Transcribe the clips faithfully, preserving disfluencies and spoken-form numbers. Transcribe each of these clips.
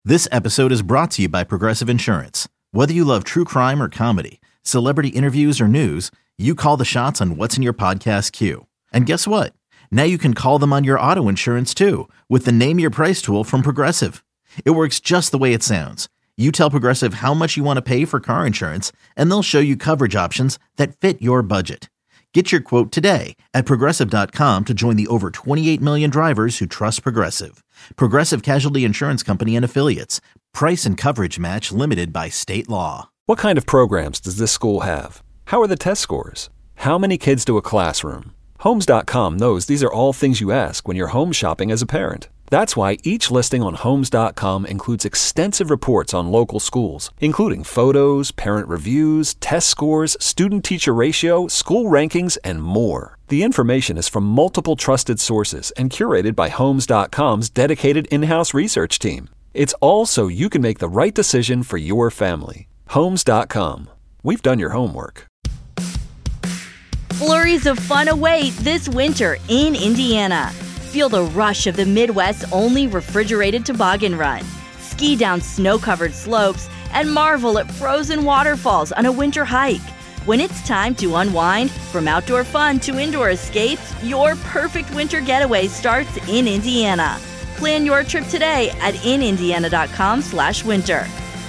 This episode is brought to you by Progressive Insurance. Whether you love true crime or comedy, celebrity interviews or news, you call the shots on what's in your podcast queue. And guess what? Now you can call them on your auto insurance too with the Name Your Price tool from Progressive. It works just the way it sounds. You tell Progressive how much you want to pay for car insurance, and they'll show you coverage options that fit your budget. Get your quote today at Progressive dot com to join the over twenty-eight million drivers who trust Progressive. Progressive Casualty Insurance Company and Affiliates. Price and coverage match limited by state law. What kind of programs does this school have? How are the test scores? How many kids to a classroom? Homes dot com knows these are all things you ask when you're home shopping as a parent. That's why each listing on Homes dot com includes extensive reports on local schools, including photos, parent reviews, test scores, student-teacher ratio, school rankings, and more. The information is from multiple trusted sources and curated by Homes dot com's dedicated in-house research team. It's all so you can make the right decision for your family. Homes dot com. We've done your homework. Flurries of fun await this winter in Indiana. Feel the rush of the Midwest's only refrigerated toboggan run. Ski down snow-covered slopes and marvel at frozen waterfalls on a winter hike. When it's time to unwind, from outdoor fun to indoor escapes, your perfect winter getaway starts in Indiana. Plan your trip today at in indiana dot com slash winter.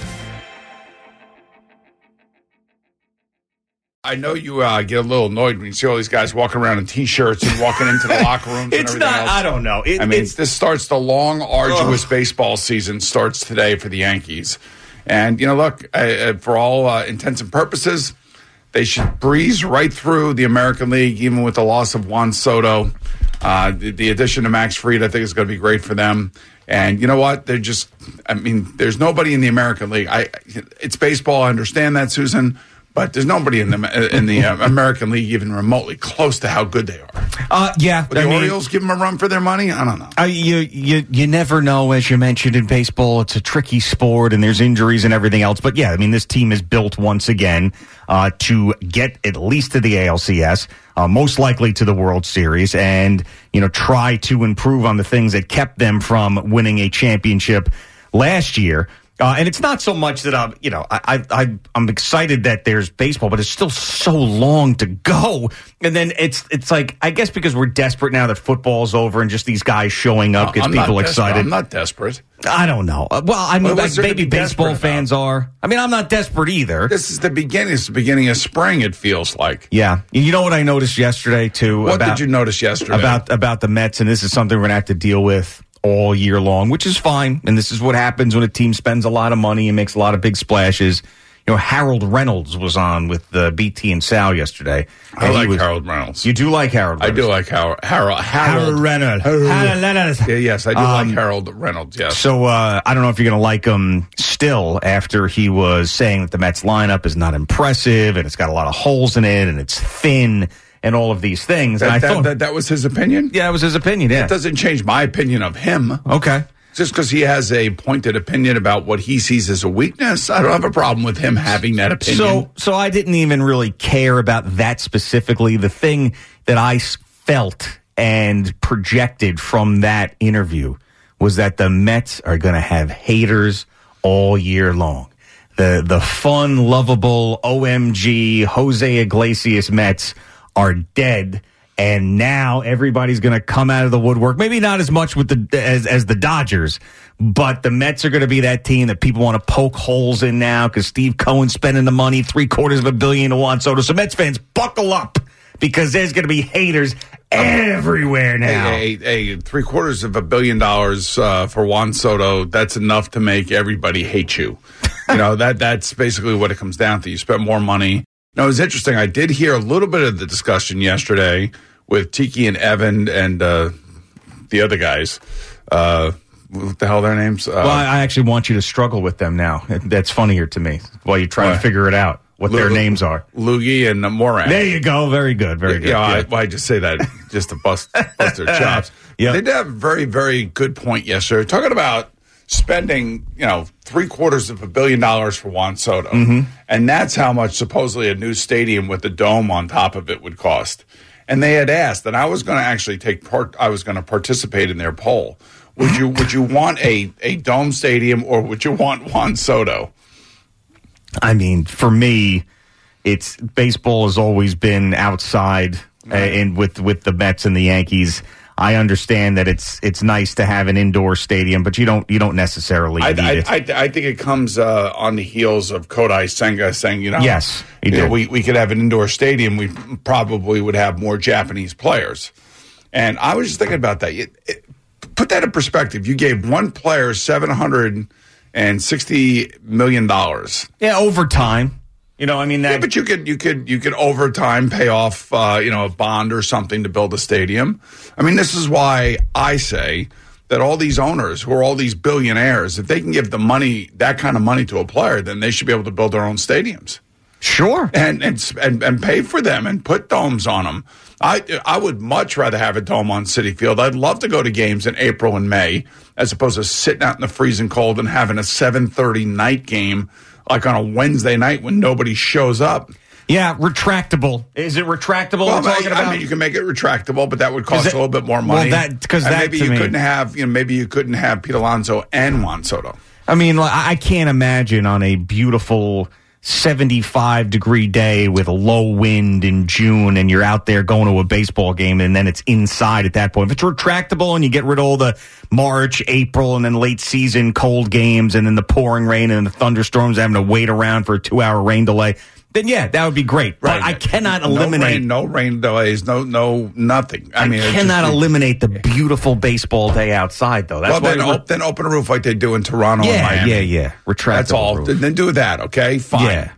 I know you uh, get a little annoyed when you see all these guys walking around in T-shirts and walking into the locker rooms and it's everything not, else. I don't know. It, I mean, it's, this starts the long, arduous ugh. baseball season starts today for the Yankees. And, you know, look, uh, for all uh, intents and purposes, they should breeze right through the American League, even with the loss of Juan Soto. Uh, the, the addition of Max Fried, I think, is going to be great for them. And you know what? They're just, I mean, there's nobody in the American League. I, it's baseball. I understand that, Susan. But there's nobody in the in the uh, American League even remotely close to how good they are. Uh, yeah, Would the I mean, Orioles give them a run for their money? I don't know. Uh, you you you never know, as you mentioned in baseball. It's a tricky sport, and there's injuries and everything else. But yeah, I mean, this team is built once again uh, to get at least to the A L C S, uh, most likely to the World Series, and you know try to improve on the things that kept them from winning a championship last year. Uh, and it's not so much that I'm, you know, I, I, I'm excited that there's baseball, but it's still so long to go. And then it's, it's like, I guess because we're desperate now that football's over and just these guys showing up gets I'm people not excited. I'm not desperate. I don't know. Uh, well, I mean, well, like maybe baseball fans are. I mean, I'm not desperate either. This is the beginning. It's the beginning of spring. It feels like. Yeah. You know what I noticed yesterday too? What about, did you notice yesterday about about the Mets? And this is something we're gonna have to deal with all year long, which is fine. And this is what happens when a team spends a lot of money and makes a lot of big splashes. You know, Harold Reynolds was on with the B T and Sal yesterday. I like was, Harold Reynolds. You do like Harold Reynolds? I do like Harold. Harold, Harold, Harold Reynolds. Harold Reynolds. Yeah, yes, I do um, like Harold Reynolds, yes. So uh, I don't know if you're going to like him still after he was saying that the Mets lineup is not impressive and it's got a lot of holes in it and it's thin and all of these things. That, and I that, thought that, that was his opinion? Yeah, it was his opinion, yeah. It doesn't change my opinion of him. Okay. Just because he has a pointed opinion about what he sees as a weakness, I don't have a problem with him having that opinion. So, so I didn't even really care about that specifically. The thing that I felt and projected from that interview was that the Mets are going to have haters all year long. The the fun, lovable O M G Jose Iglesias Mets are dead. And now everybody's going to come out of the woodwork. Maybe not as much with the as, as the Dodgers, but the Mets are going to be that team that people want to poke holes in now because Steve Cohen's spending the money, three quarters of a billion to Juan Soto. So Mets fans, buckle up because there's going to be haters everywhere now. Hey, hey, hey, three quarters of a billion dollars uh, for Juan Soto, that's enough to make everybody hate you. You know, that that's basically what it comes down to. You spend more money. No, it was interesting. I did hear a little bit of the discussion yesterday with Tiki and Evan and uh, the other guys. Uh, what the hell are their names? Uh, well, I actually want you to struggle with them now. That's funnier to me while you're trying uh, to figure it out, what Lu- their names are. Loogie and Moran. There you go. Very good. Very good. Yeah, yeah. I, well, I just say that just to bust, bust their chops. Yep. They did have a very, very good point yesterday. Talking about spending, you know, three quarters of a billion dollars for Juan Soto. Mm-hmm. And that's how much supposedly a new stadium with a dome on top of it would cost. And they had asked, and I was going to actually take part, I was going to participate in their poll. Would you would you want a, a dome stadium or would you want Juan Soto? I mean, for me, it's baseball has always been outside, uh, in with with the Mets and the Yankees. I understand that it's it's nice to have an indoor stadium, but you don't you don't necessarily I, need I, it. I, I think it comes uh, on the heels of Kodai Senga saying, you know, yes, he you know, did. we we could have an indoor stadium. We probably would have more Japanese players. And I was just thinking about that. It, it, put that in perspective. You gave one player seven hundred sixty million dollars. Yeah, overtime. You know, I mean that. Yeah, but you could you could you could overtime pay off uh, you know a bond or something to build a stadium. I mean, this is why I say that all these owners who are all these billionaires, if they can give the money that kind of money to a player, then they should be able to build their own stadiums. Sure, and and and, and pay for them and put domes on them. I I would much rather have a dome on Citi Field. I'd love to go to games in April and May as opposed to sitting out in the freezing cold and having a seven thirty night game like on a Wednesday night when nobody shows up. Yeah, retractable. Is it retractable? Well, we're talking I, about? I mean, you can make it retractable, but that would cost that, a little bit more money. Well, that because that that maybe to you me, couldn't have. You know, maybe you couldn't have Pete Alonso and Juan Soto. I mean, I can't imagine on a beautiful seventy-five degree day with a low wind in June and you're out there going to a baseball game and then it's inside at that point. If it's retractable and you get rid of all the March, April, and then late season cold games and then the pouring rain and the thunderstorms having to wait around for a two hour rain delay, then yeah, that would be great. Right. But I cannot no eliminate rain, no rain delays, no no nothing. I, I mean, cannot just, eliminate the beautiful baseball day outside, though. That's well, why then, op- then open a roof like they do in Toronto yeah, and Miami. Yeah, yeah, retractable. That's all. Roof. Then do that, okay? Fine. Yeah.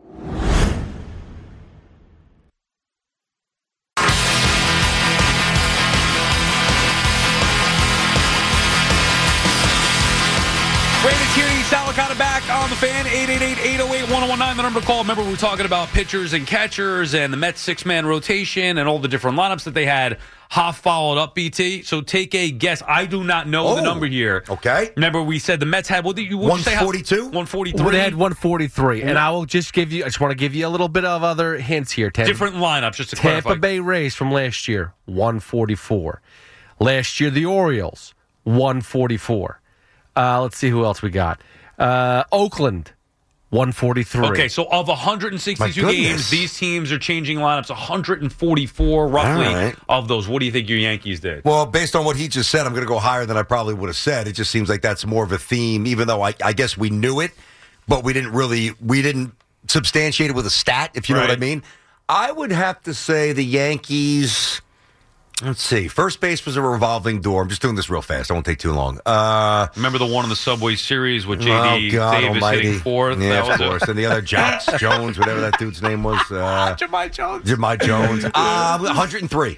Brandon Tierney, Salicata back on the Fan, eight eight eight, eight oh eight, one oh one nine, the number to call. Remember, we were talking about pitchers and catchers and the Mets six-man rotation and all the different lineups that they had. Hoff followed up, B T. So take a guess. I do not know oh, the number here. Okay. Remember, we said the Mets had, what did you one forty-two? one forty-three. Well, they had one forty-three. And I will just give you, I just want to give you a little bit of other hints here. Tampa, different lineups, just to Tampa clarify. Bay Rays from last year, one forty-four. Last year, the Orioles, one forty-four. Uh, let's see who else we got. Uh, Oakland, one forty-three. Okay, so of one hundred sixty-two games, these teams are changing lineups. one hundred forty-four, roughly, right. of those. What do you think your Yankees did? Well, based on what he just said, I'm going to go higher than I probably would have said. It just seems like that's more of a theme, even though I, I guess we knew it, but we didn't really, we didn't substantiate it with a stat, if you know Right. what I mean. I would have to say the Yankees... Let's see. First base was a revolving door. I'm just doing this real fast. I won't take too long. Uh, Remember the one in the Subway Series with J D oh, God Davis almighty. hitting fourth? Yeah, That of was course. And the other, Jones, Jones, whatever that dude's name was. Uh, Jemai Jones. Jemai Jones. Uh, one hundred three.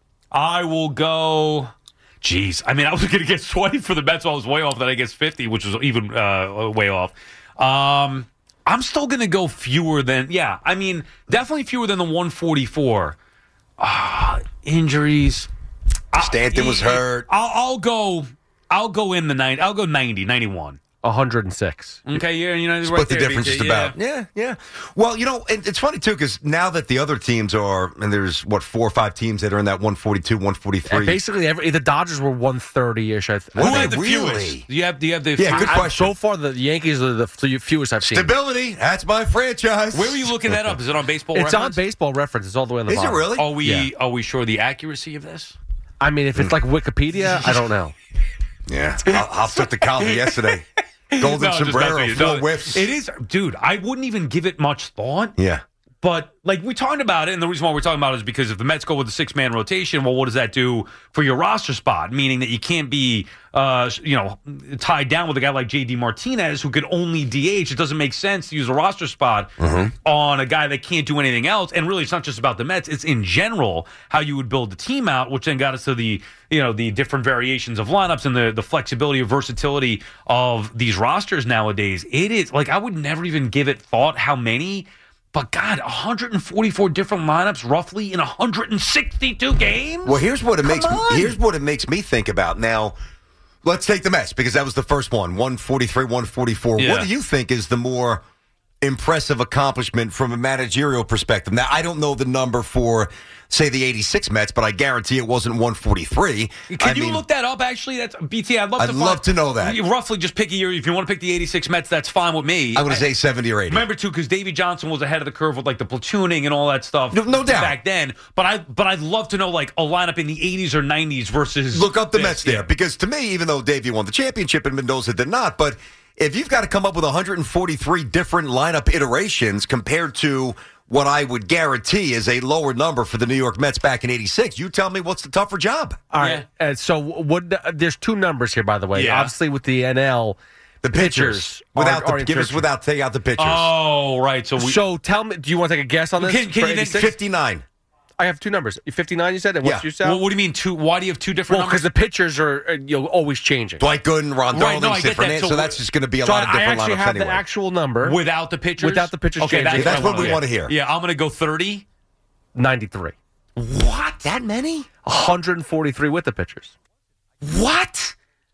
I will go. Jeez. I mean, I was going to get twenty for the Mets. So I was way off. Then I guess fifty, which was even uh, way off. Um, I'm still going to go fewer than, yeah, I mean, definitely fewer than the one forty-four. Uh, injuries. Stanton was hurt. I'll, I'll go. I'll go in the ninety. I'll go ninety, ninety-one. one hundred six. Okay, yeah, you know, Split right the there, difference B J, just yeah. about. Yeah, yeah. Well, you know, and it's funny, too, because now that the other teams are, and there's, what, four or five teams that are in that one forty-two, one forty-three. And basically, every, the Dodgers were one thirty-ish. I th- Who Were had they the really? fewest? Do you have, do you have the Yeah, good fewest? I- question. So far, the Yankees are the few- fewest I've seen. Stability. That's my franchise. Where were you looking that up? Is it on Baseball It's on Reference? Baseball Reference. It's all the way on the Is it bottom. really? Are we Yeah. are we sure the accuracy of this? I mean, if it's like Wikipedia, I don't know. Yeah. I'll, I'll took the column yesterday. Golden No, just sombrero, messing with four you. No, whiffs. It is, dude. I wouldn't even give it much thought. Yeah. But like we talked about it, and the reason why we're talking about it is because if the Mets go with a six-man rotation, well, what does that do for your roster spot? Meaning that you can't be, uh, you know, tied down with a guy like J D Martinez who could only D H. It doesn't make sense to use a roster spot Mm-hmm. on a guy that can't do anything else. And really, it's not just about the Mets; it's in general how you would build the team out, which then got us to the, you know, the different variations of lineups and the the flexibility or versatility of these rosters nowadays. It is like I would never even give it thought how many. But, God, one hundred forty-four different lineups roughly in one hundred sixty-two games? Well, here's what it Come makes me, on. here's what it makes me think about. Now, let's take the Mets because that was the first one, one forty-three, one forty-four. Yeah. What do you think is the more impressive accomplishment from a managerial perspective. Now, I don't know the number for, say, the eighty-six Mets, but I guarantee it wasn't one forty-three. Can I you mean, look that up, actually? That's B T. I'd love I'd to love find, to know that. You roughly just pick a year. If you want to pick the eighty-six Mets, that's fine with me. I'm going to say seventy or eighty. Remember, too, because Davey Johnson was ahead of the curve with, like, the platooning and all that stuff. No, no doubt. Back then. But, I, but I'd love to know, like, a lineup in the eighties or nineties versus... Look up the this. Mets there, Yeah. because to me, even though Davey won the championship and Mendoza did not, but if you've got to come up with one hundred forty-three different lineup iterations compared to what I would guarantee is a lower number for the New York Mets back in eighty-six, you tell me what's the tougher job? All right. And so what? Uh, there's two numbers here, by the way. Yeah. Obviously, with the N L, The pitchers. Without are, the, are give us inter- without take out the pitchers. Oh, right. So we... So tell me, do you want to take a guess on this? Can- can for you then eighty-six? fifty-nine. I have two numbers. fifty-nine, you said, and what's Yeah. your Sal? Well, what do you mean two? Why do you have two different Well, because numbers? the pitchers are uh, you know, always changing. Dwight Gooden, Rondon, Right, no, I and get Sid Fernandez. that. So, So that's just going to be a So lot of I different actually lineups have anyway. the actual number. Without the pitchers? Without the pitchers Okay, changing. that's, That's what, what we I want to hear. Yeah, I'm going to go thirty. ninety-three. What? That many? one hundred forty-three with the pitchers. What?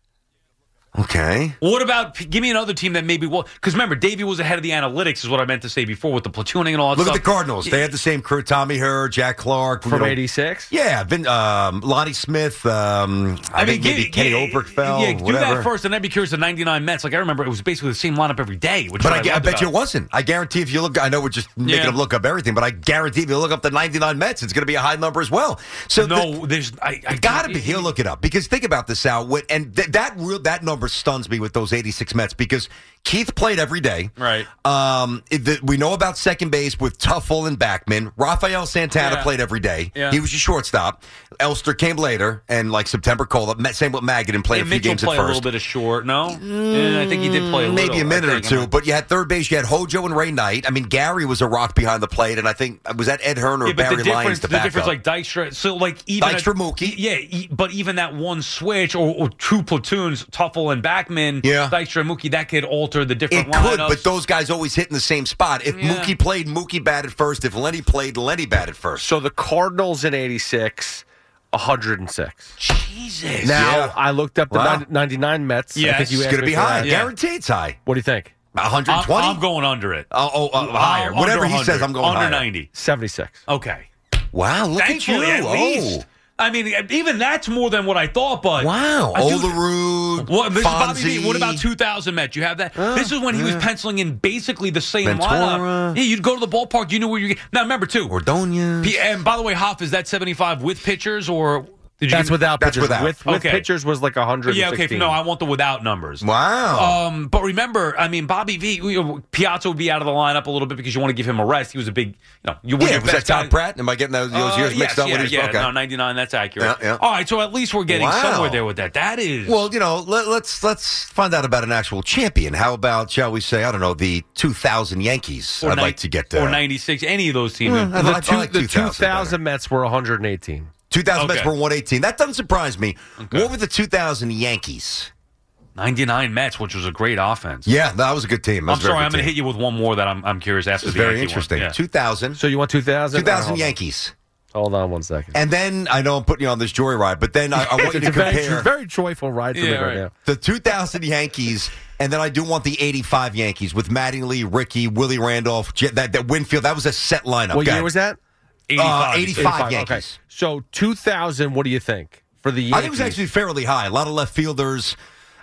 Okay. What about, give me another team that maybe, well, because remember, Davey was ahead of the analytics, is what I meant to say before, with the platooning and all that Look stuff. at the Cardinals. They had the same crew. Tommy Herr, Jack Clark. From you know, eighty-six? Yeah. Vin, um, Lonnie Smith. Um, I, think maybe give- Kenny yeah, Oberkfell. Yeah, do whatever. that first, and I'd be curious. The ninety-nine Mets, like I remember, it was basically the same lineup every day. Which But is I, what I loved bet you about it wasn't. I guarantee if you look, I know we're just making Yeah. them look up everything, but I guarantee if you look up the ninety-nine Mets, it's going to be a high number as well. So No, the- there's, I, I Got to be. He'll look it up because think about this, Al. What, and th- that real that number stuns me with those eighty-six Mets because Keith played every day. Right. Um, it- the, we know about second base with Tuffle and Backman. Rafael Santana Yeah. played every day. Yeah. He was your shortstop. Elster came later, and like September called up. Same with Magadan played Hey, a few Mitchell games at played a first. little bit of short. No, yeah, I think he did play a little. Maybe a minute I or think. two, but you had third base. You had Hojo and Ray Knight. I mean, Gary was a rock behind the plate, and I think was that Ed Hearn or Yeah, but Barry the difference, Lyons to the back difference, up. like Dykstra. So, like even Dykstra, at- Mookie. yeah, e- but even that one switch or, or two platoons, Tuffle and Backman, Yeah. Dykstra and Mookie, that could alter the different It could, lineups. but those guys always hit in the same spot. If Yeah. Mookie played, Mookie batted first. If Lenny played, Lenny batted first. So the Cardinals in eighty-six, one hundred six. Jesus. Now, Yeah. I looked up the Wow. ninety ninety-nine Mets. I Yes. think you It's asked going to me be for high. that. Yeah. Guaranteed it's high. What do you think? one hundred I'm, twenty? I'm going under it. Oh, oh, uh, higher. Under Whatever he one hundred. says, I'm going under higher. ninety. seventy-six. Okay. Wow, look Thankfully, at you. at least. Oh. I mean, even that's more than what I thought. But Wow. I do- Olerud, What, this is Bobby Fonzie. V. What about two thousand Mets? You have that? this is when he was penciling in basically the same Ventura. lineup. Yeah, you'd go to the ballpark. You knew where you. Now remember too. Ordonez. P- and by the way, Hoff, is that seventy-five with pitchers or did you? That's without That's pitchers. without. With, with Okay. pitchers was like one hundred Yeah, sixteen. okay. No, I want the without numbers. Wow. Um, but remember, I mean, Bobby V. You know, Piazza would be out of the lineup a little bit because you want to give him a rest. He was a big, you know, you yeah, your was that best guy- Todd Pratt? Am I getting those, those Uh, years yes, mixed up? yeah, with his, yeah, okay. no, ninety-nine. That's accurate. Yeah, yeah. All right, so at least we're getting Wow. somewhere there with that. That is Well, you know, let, let's let's find out about an actual champion. How about, shall we say, I don't know, the two thousand Yankees? or I'd ni- like to get uh, or ninety-six. Any of those teams. I The, like- I two, like the two thousand two thousand Mets were one hundred eighteen. two thousand Okay. Mets were one eighteen. That doesn't surprise me. What were the two thousand Yankees? ninety-nine Mets, which was a great offense. Yeah, that was a good team. That I'm was a very sorry, good I'm going to team. hit you with one more that I'm I'm curious after It's the very Yankee interesting. One. Yeah. two thousand. So you want two thousand? two thousand Hold on. Yankees. Hold on one second. And then, I know I'm putting you on this joyride, but then I, I want you It's to a very, compare very joyful ride for Yeah, me right, right. now. the two thousand Yankees, and then I do want the eighty-five Yankees with Mattingly, Rickey, Willie Randolph, J- that, that Winfield. That was a set lineup. What Go year ahead. was that? Uh, eighty-five. eighty-five Yankees. Okay. So two thousand, what do you think for the Yankees? I think it was actually fairly high. A lot of left fielders.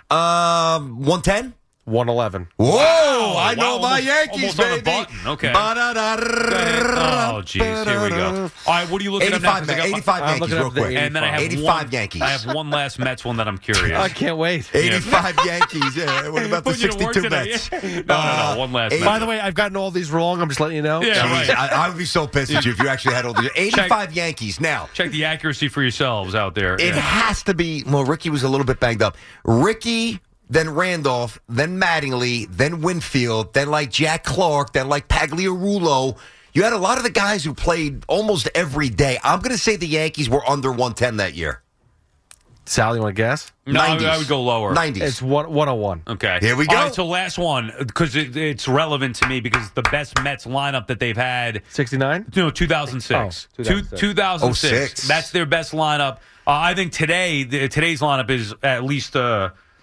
Um, one ten? one eleven. Whoa! I know Wow, my almost- Yankees, almost on the baby. button. Okay. Ba-da-da-da-da-da. Oh, jeez. Here we go. All right, what are you looking at now? eighty-five, 'Cause I Ma- got my- eighty-five I'm Yankees, looking real up the quick. And then I have eighty-five one, Yankees. I have one last Mets one that I'm curious. I can't wait. eighty-five Yankees. Yeah. What about the Put you to work sixty-two today. Mets? no, no, no. One last eighty- Mets. By the way, I've gotten all these wrong. I'm just letting you know. Yeah, Jeez, right. I, I would be so pissed at you if you actually had all the eighty-five Yankees. Now, Check the accuracy for yourselves out there. it Yeah. has to be. Well, Ricky was a little bit banged up. Ricky, then Randolph, then Mattingly, then Winfield, then like Jack Clark, then like Pagliarulo. You had a lot of the guys who played almost every day. I'm going to say the Yankees were under one ten that year. Sal, you want to guess? No, I would- nineties. I would go lower. nineties. It's one, 101. Okay. Here we go. All right, so last one, because it, it's relevant to me because the best Mets lineup that they've had, sixty-nine? no, two thousand six. Oh, Two, two thousand six. two thousand Oh, six. six. That's their best lineup. Uh, I think today, the, today's lineup is at least uh,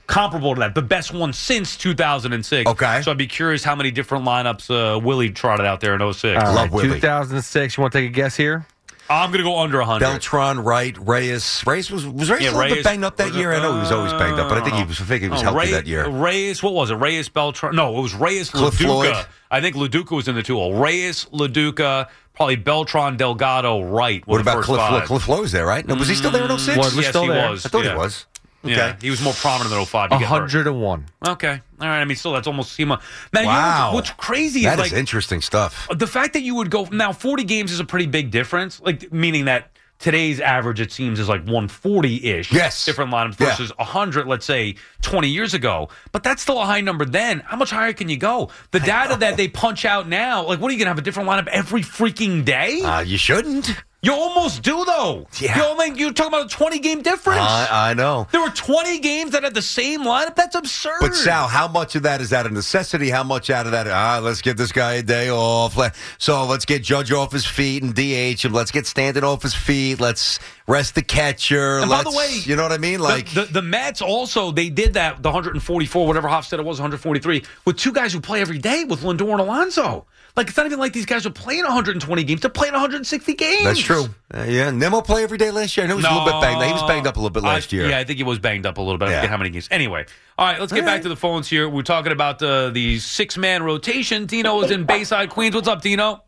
comparable to that, the best one since two thousand six. Okay. So I'd be curious how many different lineups uh, Willie trotted out there in oh six. All Love right, Willie. two thousand six. You want to take a guess here? I'm going to go under one hundred. Beltran, Wright, Reyes. Reyes was was Reyes Yeah, a little Reyes- bit banged up that was year. it- I know he was always banged up, but I think he was. I think he was Oh, healthy Reyes, that year. Reyes, what was it? Reyes, Beltran. No, it was Reyes, Cliff LaDuca. Floyd. I think LaDuca was in the two. Reyes, LaDuca, probably Beltran, Delgado, Wright. were What the about first Cliff five. Floyd? Cliff Floyd was there, right? No, was he still there in oh six? Was- was yes, still he there. was. I thought yeah. he was. Okay. Yeah, he was more prominent in oh five. He one got hurt. hundred one. Okay. All right. I mean, still, that's almost SEMA. Now, you know Wow. what's, what's crazy That is is like interesting stuff. the fact that you would go now forty games is a pretty big difference. Like meaning that today's average, it seems, is like one forty-ish. Yes. Different lineups Yeah. versus one hundred, let's say, twenty years ago. But that's still a high number then. How much higher can you go? The data that they punch out now, like, what are you going to have a different lineup every freaking day? Uh, you shouldn't. You almost do, though. Yeah. You only, you're talking about a twenty-game difference. I, I know. There were twenty games that had the same lineup. That's absurd. But Sal, how much of that is out of necessity? How much out of that? Ah, let's give this guy a day off. Let- So let's get Judge off his feet and D H him. Let's get Stanton off his feet. Let's rest the catcher. And by let's, the way, you know what I mean? Like the, the, the Mets also, they did that, the one forty-four, whatever Hofstadter was, one forty-three, with two guys who play every day with Lindor and Alonso. Like, it's not even like these guys are playing one hundred twenty games. They're playing one hundred sixty games. that's true. Uh, yeah, Nemo play every day last year. I know he was a little bit banged. He was banged up a little bit last I- year. Yeah, I think he was banged up a little bit. I Yeah. forget how many games. Anyway, all right, let's get All back right. to the phones here. We're talking about uh, the six-man rotation. Tino is in Bayside, Queens. What's up, Tino?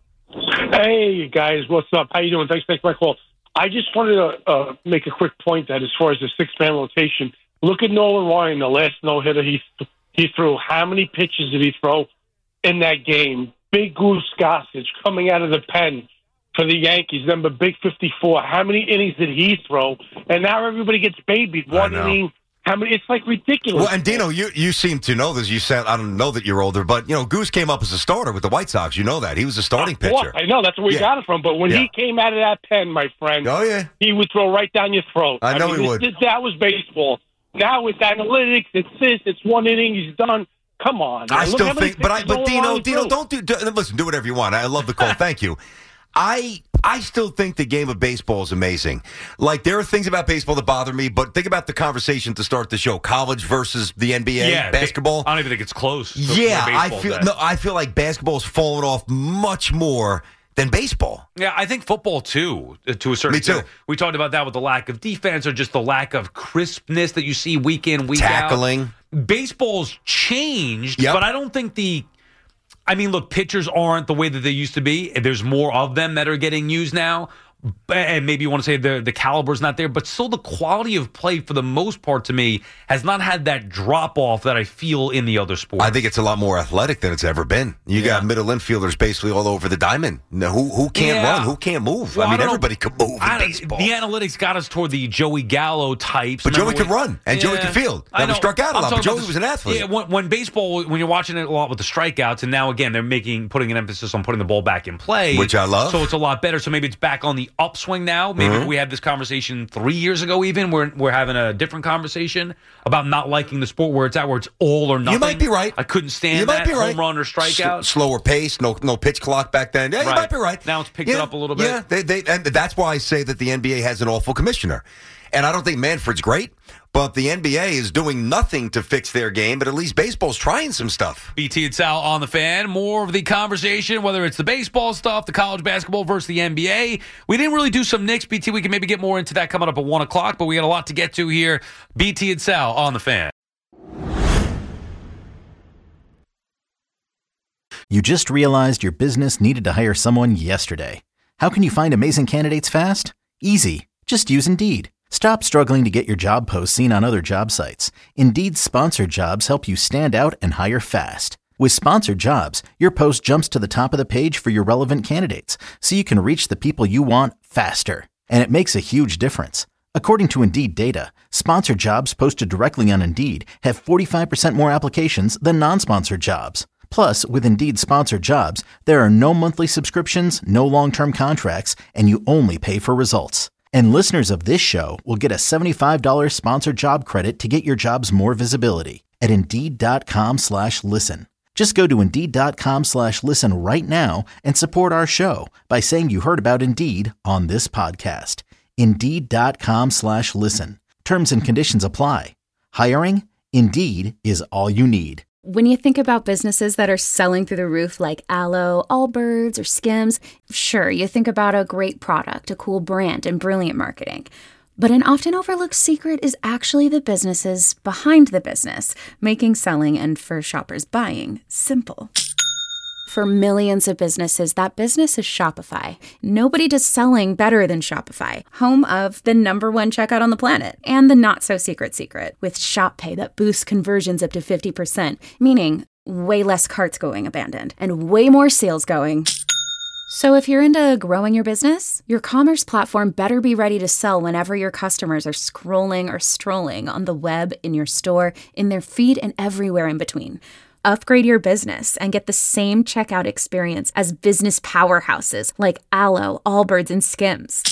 Hey guys, what's up? How you doing? Thanks for taking my call. I just wanted to uh, make a quick point that as far as the six-man rotation, look at Nolan Ryan, the last no-hitter he he threw. How many pitches did he throw in that game? Big Goose Gossage coming out of the pen for the Yankees, number Big fifty-four. How many innings did he throw? And now everybody gets babied. One know. inning. How many? It's like ridiculous. Well, and Dino, you, you seem to know this. You said I don't know that you're older, but you know Goose came up as a starter with the White Sox. You know that he was a starting Of course, pitcher. I know that's where we Yeah. got it from. But when Yeah. he came out of that pen, my friend, Oh yeah, he would throw right down your throat. I know mean, he this- would. this- that was baseball. Now with analytics, it's this, it's one inning, he's done. Come on. I man. Look still how many think, but I, pitches but Nolan Dino, Ryan Dino, threw. don't do, do. Listen, do whatever you want. I love the call. Thank you. I I still think the game of baseball is amazing. Like there are things about baseball that bother me, but think about the conversation to start the show: college versus the N B A, Yeah, basketball. I don't even think it's close. to yeah, where I baseball's feel at. no, I feel like basketball's fallen off much more than baseball. Yeah, I think football too, uh, to a certain Me too. extent. We talked about that with the lack of defense or just the lack of crispness that you see week in, week Tackling. out. Baseball's changed, Yep. but I don't think the. I mean, look, pitchers aren't the way that they used to be. There's more of them that are getting used now. And maybe you want to say the the caliber's not there, but still the quality of play for the most part to me has not had that drop off that I feel in the other sports. I think it's a lot more athletic than it's ever been. You got middle infielders basically all over the diamond. Now, who who can't Yeah. run? Who can't move? Well, I mean, don't know. everybody can move in I don't- baseball. The analytics got us toward the Joey Gallo types. But Joey Remember could when- run, and Joey could field. I Never know. struck out a I'm lot, but talking Joey about was an athlete. Yeah, when, when baseball, when you're watching it a lot with the strikeouts, and now again they're making putting an emphasis on putting the ball back in play, Which I love. So it's a lot better. So maybe it's back on the upswing now. Maybe Mm-hmm. if we had this conversation three years ago, even we're we're having a different conversation about not liking the sport where it's at, where it's all or nothing. You might be right. I couldn't stand You that might be right. home run or strikeout. S- slower pace, no no pitch clock back then. Yeah, you Right. might be right. Now it's picked yeah, it up a little bit. Yeah, they, they, and that's why I say that the N B A has an awful commissioner. And I don't think Manfred's great, but the N B A is doing nothing to fix their game, but at least baseball's trying some stuff. B T and Sal on the Fan. More of the conversation, whether it's the baseball stuff, the college basketball versus the N B A. We didn't really do some Knicks, B T. We can maybe get more into that coming up at one o'clock, but we got a lot to get to here. B T and Sal on the Fan. You just realized your business needed to hire someone yesterday. How can you find amazing candidates fast? Easy. Just use Indeed. Stop struggling to get your job posts seen on other job sites. Indeed's sponsored jobs help you stand out and hire fast. With sponsored jobs, your post jumps to the top of the page for your relevant candidates, so you can reach the people you want faster. And it makes a huge difference. According to Indeed data, sponsored jobs posted directly on Indeed have forty-five percent more applications than non-sponsored jobs. Plus, with Indeed sponsored jobs, there are no monthly subscriptions, no long-term contracts, and you only pay for results. And listeners of this show will get a seventy-five dollars sponsored job credit to get your jobs more visibility at Indeed.com slash listen. Just go to Indeed.com slash listen right now and support our show by saying you heard about Indeed on this podcast. Indeed.com slash listen. Terms and conditions apply. Hiring? Indeed is all you need. When you think about businesses that are selling through the roof like Aloe, Allbirds, or Skims, sure, you think about a great product, a cool brand, and brilliant marketing. But an often overlooked secret is actually the businesses behind the business, making selling and for shoppers buying simple. For millions of businesses, that business is Shopify. Nobody does selling better than Shopify, home of the number one checkout on the planet and the not-so-secret secret with Shop Pay that boosts conversions up to fifty percent, meaning way less carts going abandoned and way more sales going. So if you're into growing your business, your commerce platform better be ready to sell whenever your customers are scrolling or strolling on the web, in your store, in their feed, and everywhere in between. Upgrade your business and get the same checkout experience as business powerhouses like Aloe, Allbirds, and Skims.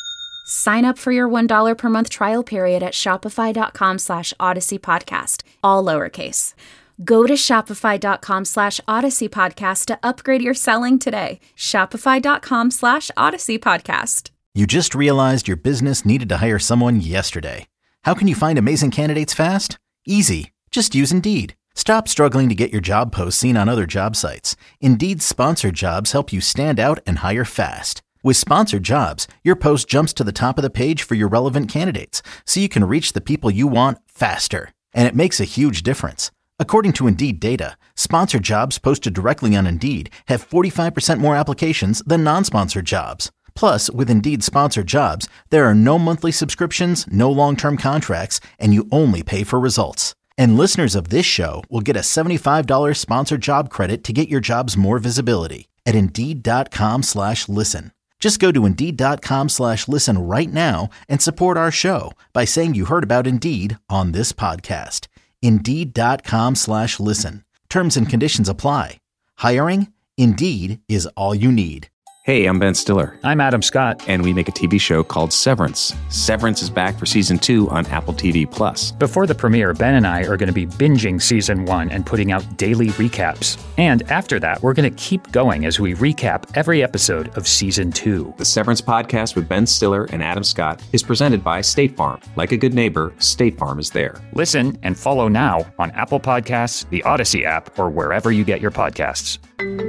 Sign up for your one dollar per month trial period at shopify.com slash Odyssey Podcast, all lowercase. Go to shopify.com slash Odyssey Podcast to upgrade your selling today. Shopify.com slash Odyssey Podcast. You just realized your business needed to hire someone yesterday. How can you find amazing candidates fast? Easy. Just use Indeed. Stop struggling to get your job posts seen on other job sites. Indeed's sponsored jobs help you stand out and hire fast. With sponsored jobs, your post jumps to the top of the page for your relevant candidates, so you can reach the people you want faster. And it makes a huge difference. According to Indeed data, sponsored jobs posted directly on Indeed have forty-five percent more applications than non-sponsored jobs. Plus, with Indeed sponsored jobs, there are no monthly subscriptions, no long-term contracts, and you only pay for results. And listeners of this show will get a seventy-five dollars sponsored job credit to get your jobs more visibility at Indeed.com slash listen. Just go to Indeed.com slash listen right now and support our show by saying you heard about Indeed on this podcast. Indeed.com slash listen. Terms and conditions apply. Hiring? Indeed is all you need. Hey, I'm Ben Stiller. I'm Adam Scott. And we make a T V show called Severance. Severance is back for season two on Apple T V Plus. Before the premiere, Ben and I are going to be binging season one and putting out daily recaps. And after that, we're going to keep going as we recap every episode of season two. The Severance podcast with Ben Stiller and Adam Scott is presented by State Farm. Like a good neighbor, State Farm is there. Listen and follow now on Apple Podcasts, the Odyssey app, or wherever you get your podcasts.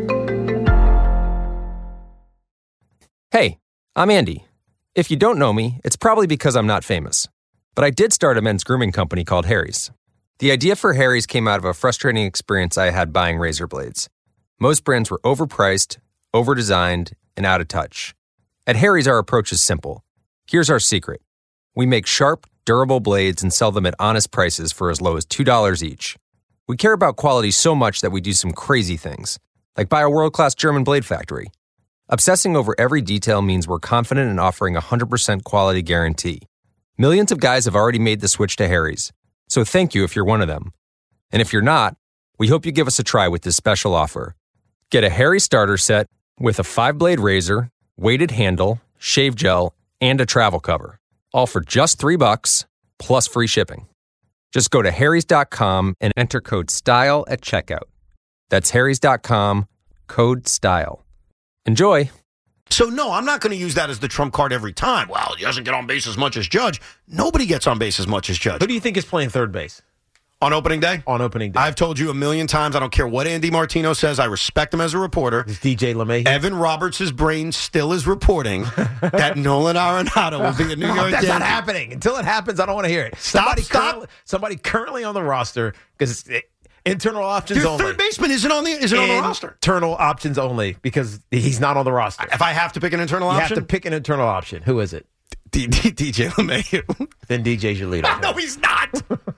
Hey, I'm Andy. If you don't know me, it's probably because I'm not famous. But I did start a men's grooming company called Harry's. The idea for Harry's came out of a frustrating experience I had buying razor blades. Most brands were overpriced, overdesigned, and out of touch. At Harry's, our approach is simple. Here's our secret. We make sharp, durable blades and sell them at honest prices for as low as two dollars each. We care about quality so much that we do some crazy things, like buy a world-class German blade factory. Obsessing over every detail means we're confident in offering a one hundred percent quality guarantee. Millions of guys have already made the switch to Harry's, so thank you if you're one of them. And if you're not, we hope you give us a try with this special offer. Get a Harry starter set with a five-blade razor, weighted handle, shave gel, and a travel cover, all for just three bucks plus free shipping. Just go to harrys dot com and enter code STYLE at checkout. That's harrys dot com, code STYLE. Enjoy. So, no, I'm not going to use that as the trump card every time. Well, he doesn't get on base as much as Judge. Nobody gets on base as much as Judge. Who do you think is playing third base? On opening day? On opening day. I've told you a million times, I don't care what Andy Martino says, I respect him as a reporter. It's D J LeMahieu. Evan Roberts' brain still is reporting that Nolan Arenado will be a New York That's Yankee. not happening. Until it happens, I don't want to hear it. Stop, somebody stop. Currently, somebody currently on the roster, because internal options Your only. third baseman isn't on the isn't on the roster. Internal options only, because he's not on the roster. If I have to pick an internal you option? have to pick an internal option. Who is it? D- D- D J LeMahieu. Then D J's your leader. No, he's not.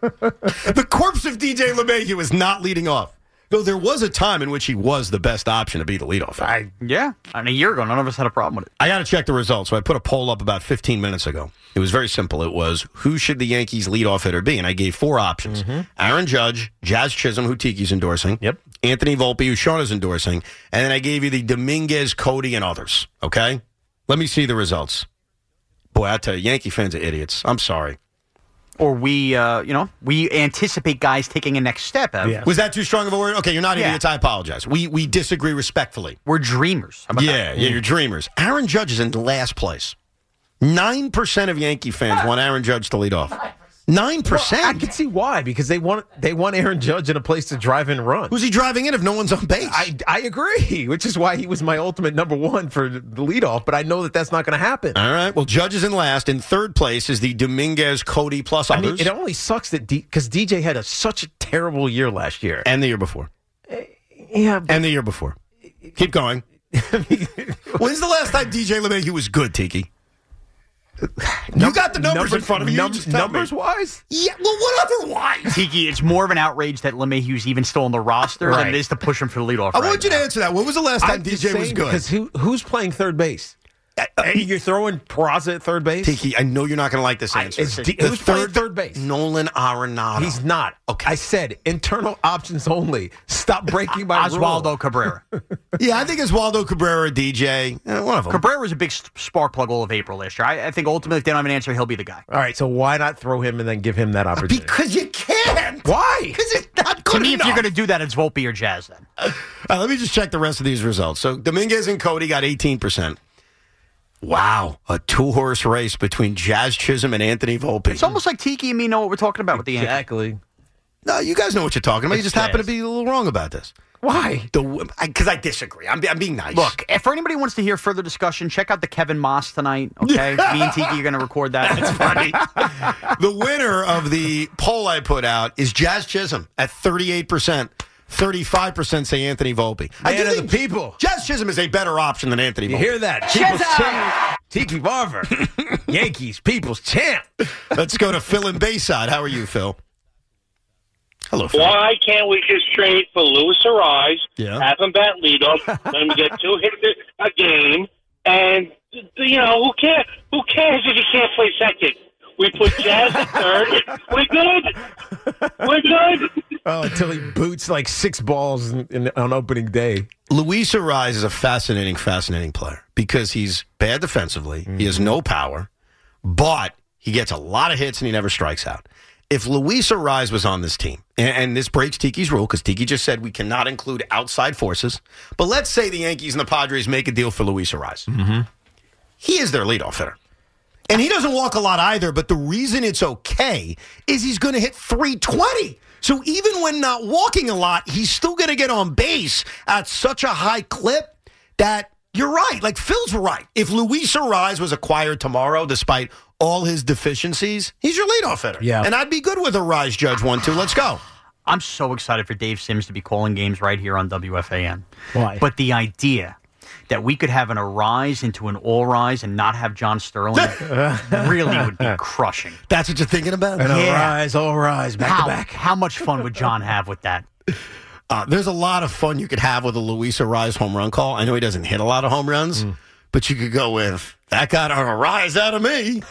The corpse of D J LeMahieu is not leading off. Though there was a time in which he was the best option to be the leadoff. I, yeah, and a year ago, none of us had a problem with it. I got to check the results. So I put a poll up about fifteen minutes ago. It was very simple. It was, who should the Yankees leadoff hitter be? And I gave four options. Mm-hmm. Aaron Judge, Jazz Chisholm, who Tiki's endorsing. Yep. Anthony Volpe, who Sean is endorsing. And then I gave you the Dominguez, Cody, and others. Okay? Let me see the results. Boy, I tell you, Yankee fans are idiots. I'm sorry. Or we, uh, you know, we anticipate guys taking a next step. Of, Yeah. Was that too strong of a word? Okay, you're not Yeah. idiots. I apologize. We we disagree respectfully. We're dreamers. How about Yeah, that? yeah, you're dreamers. Aaron Judge is in last place. Nine percent of Yankee fans want Aaron Judge to lead off. Nine percent. Well, I can see why, because they want they want Aaron Judge in a place to drive and run. Who's he driving in if no one's on base? I I agree, which is why he was my ultimate number one for the leadoff. But I know that that's not going to happen. All right. Well, Judge is in last. In third place is the Dominguez, Cody plus I others. mean, it only sucks that because D, D J had a, such a terrible year last year, and the year before. Yeah, but, and the year before. Keep going. When's the last time D J LeMahieu was good, Tiki? You got the numbers, numbers in front of you. Num- you just tell numbers me. wise? Yeah, well, what otherwise? Tiki, it's more of an outrage that LeMahieu's even still on the roster Right. than it is to push him for the leadoff. I right want you now. to answer that. When was the last time I'm D just J was saying, good? Because who, who's playing third base? Uh, uh, You're throwing Peraza at third base? Tiki, I know you're not going to like this answer. I, it's D- who's playing third base? Nolan Arenado. He's not. Okay. I said internal options only. Stop breaking my Oswaldo rule. Cabrera. Yeah, I think it's Waldo Cabrera, D J. Eh, one of them. Cabrera was a big spark plug all of April last year. I, I think ultimately, if they don't have an answer, he'll be the guy. All right, so why not throw him and then give him that opportunity? Because you can't. Why? Because it's not good To me, enough. if you're going to do that, it's Volpe or Jazz then. Uh, let me just check the rest of these results. So Dominguez and Cody got eighteen percent. Wow, a two-horse race between Jazz Chisholm and Anthony Volpe. It's almost like Tiki and me know what we're talking about with the Yankees. Exactly. No, you guys know what you're talking about. It's you just happen Jazz. to be a little wrong about this. Why? Because I, I disagree. I'm, I'm being nice. Look, if for anybody who wants to hear further discussion, check out the Kevin Moss tonight, okay? Me and Tiki are going to record that. That's funny. The winner of the poll I put out is Jazz Chisholm at thirty-eight percent. thirty-five percent say Anthony Volpe. I do Man of think the people. Jazz Chisholm is a better option than Anthony Volpe. You hear that? People's champ. Tiki Barber. Yankees, people's champ. Let's go to Phil in Bayside. How are you, Phil? Hello, Phil. Why can't we just trade for Luis Arise, Yeah. have him bat leadoff, let him get two hits a game, and, you know, who cares? Who cares if he can't play second? We put Jazz at third. We're good. We're good. Oh, until he boots like six balls in, in, on opening day. Luis Arise is a fascinating, fascinating player because he's bad defensively. Mm-hmm. He has no power, but he gets a lot of hits and he never strikes out. If Luis Arise was on this team, and, and this breaks Tiki's rule because Tiki just said we cannot include outside forces, but let's say the Yankees and the Padres make a deal for Luis Arise. Mm-hmm. He is their leadoff hitter. And he doesn't walk a lot either, but the reason it's okay is he's going to hit three twenty. So even when not walking a lot, he's still going to get on base at such a high clip that you're right. Like Phil's right. If Luis Arise was acquired tomorrow, despite all his deficiencies, he's your leadoff hitter. Yeah. And I'd be good with Arise, Judge one two. Let's go. I'm so excited for Dave Sims to be calling games right here on W F A N. Why? But the idea that we could have an Arise into an All Rise and not have John Sterling really would be crushing. That's what you're thinking about? And Yeah. Arise, all rise, back how, to back. How much fun would John have with that? Uh, there's a lot of fun you could have with a Luis Arise home run call. I know he doesn't hit a lot of home runs, mm. but you could go with, that got a rise out of me.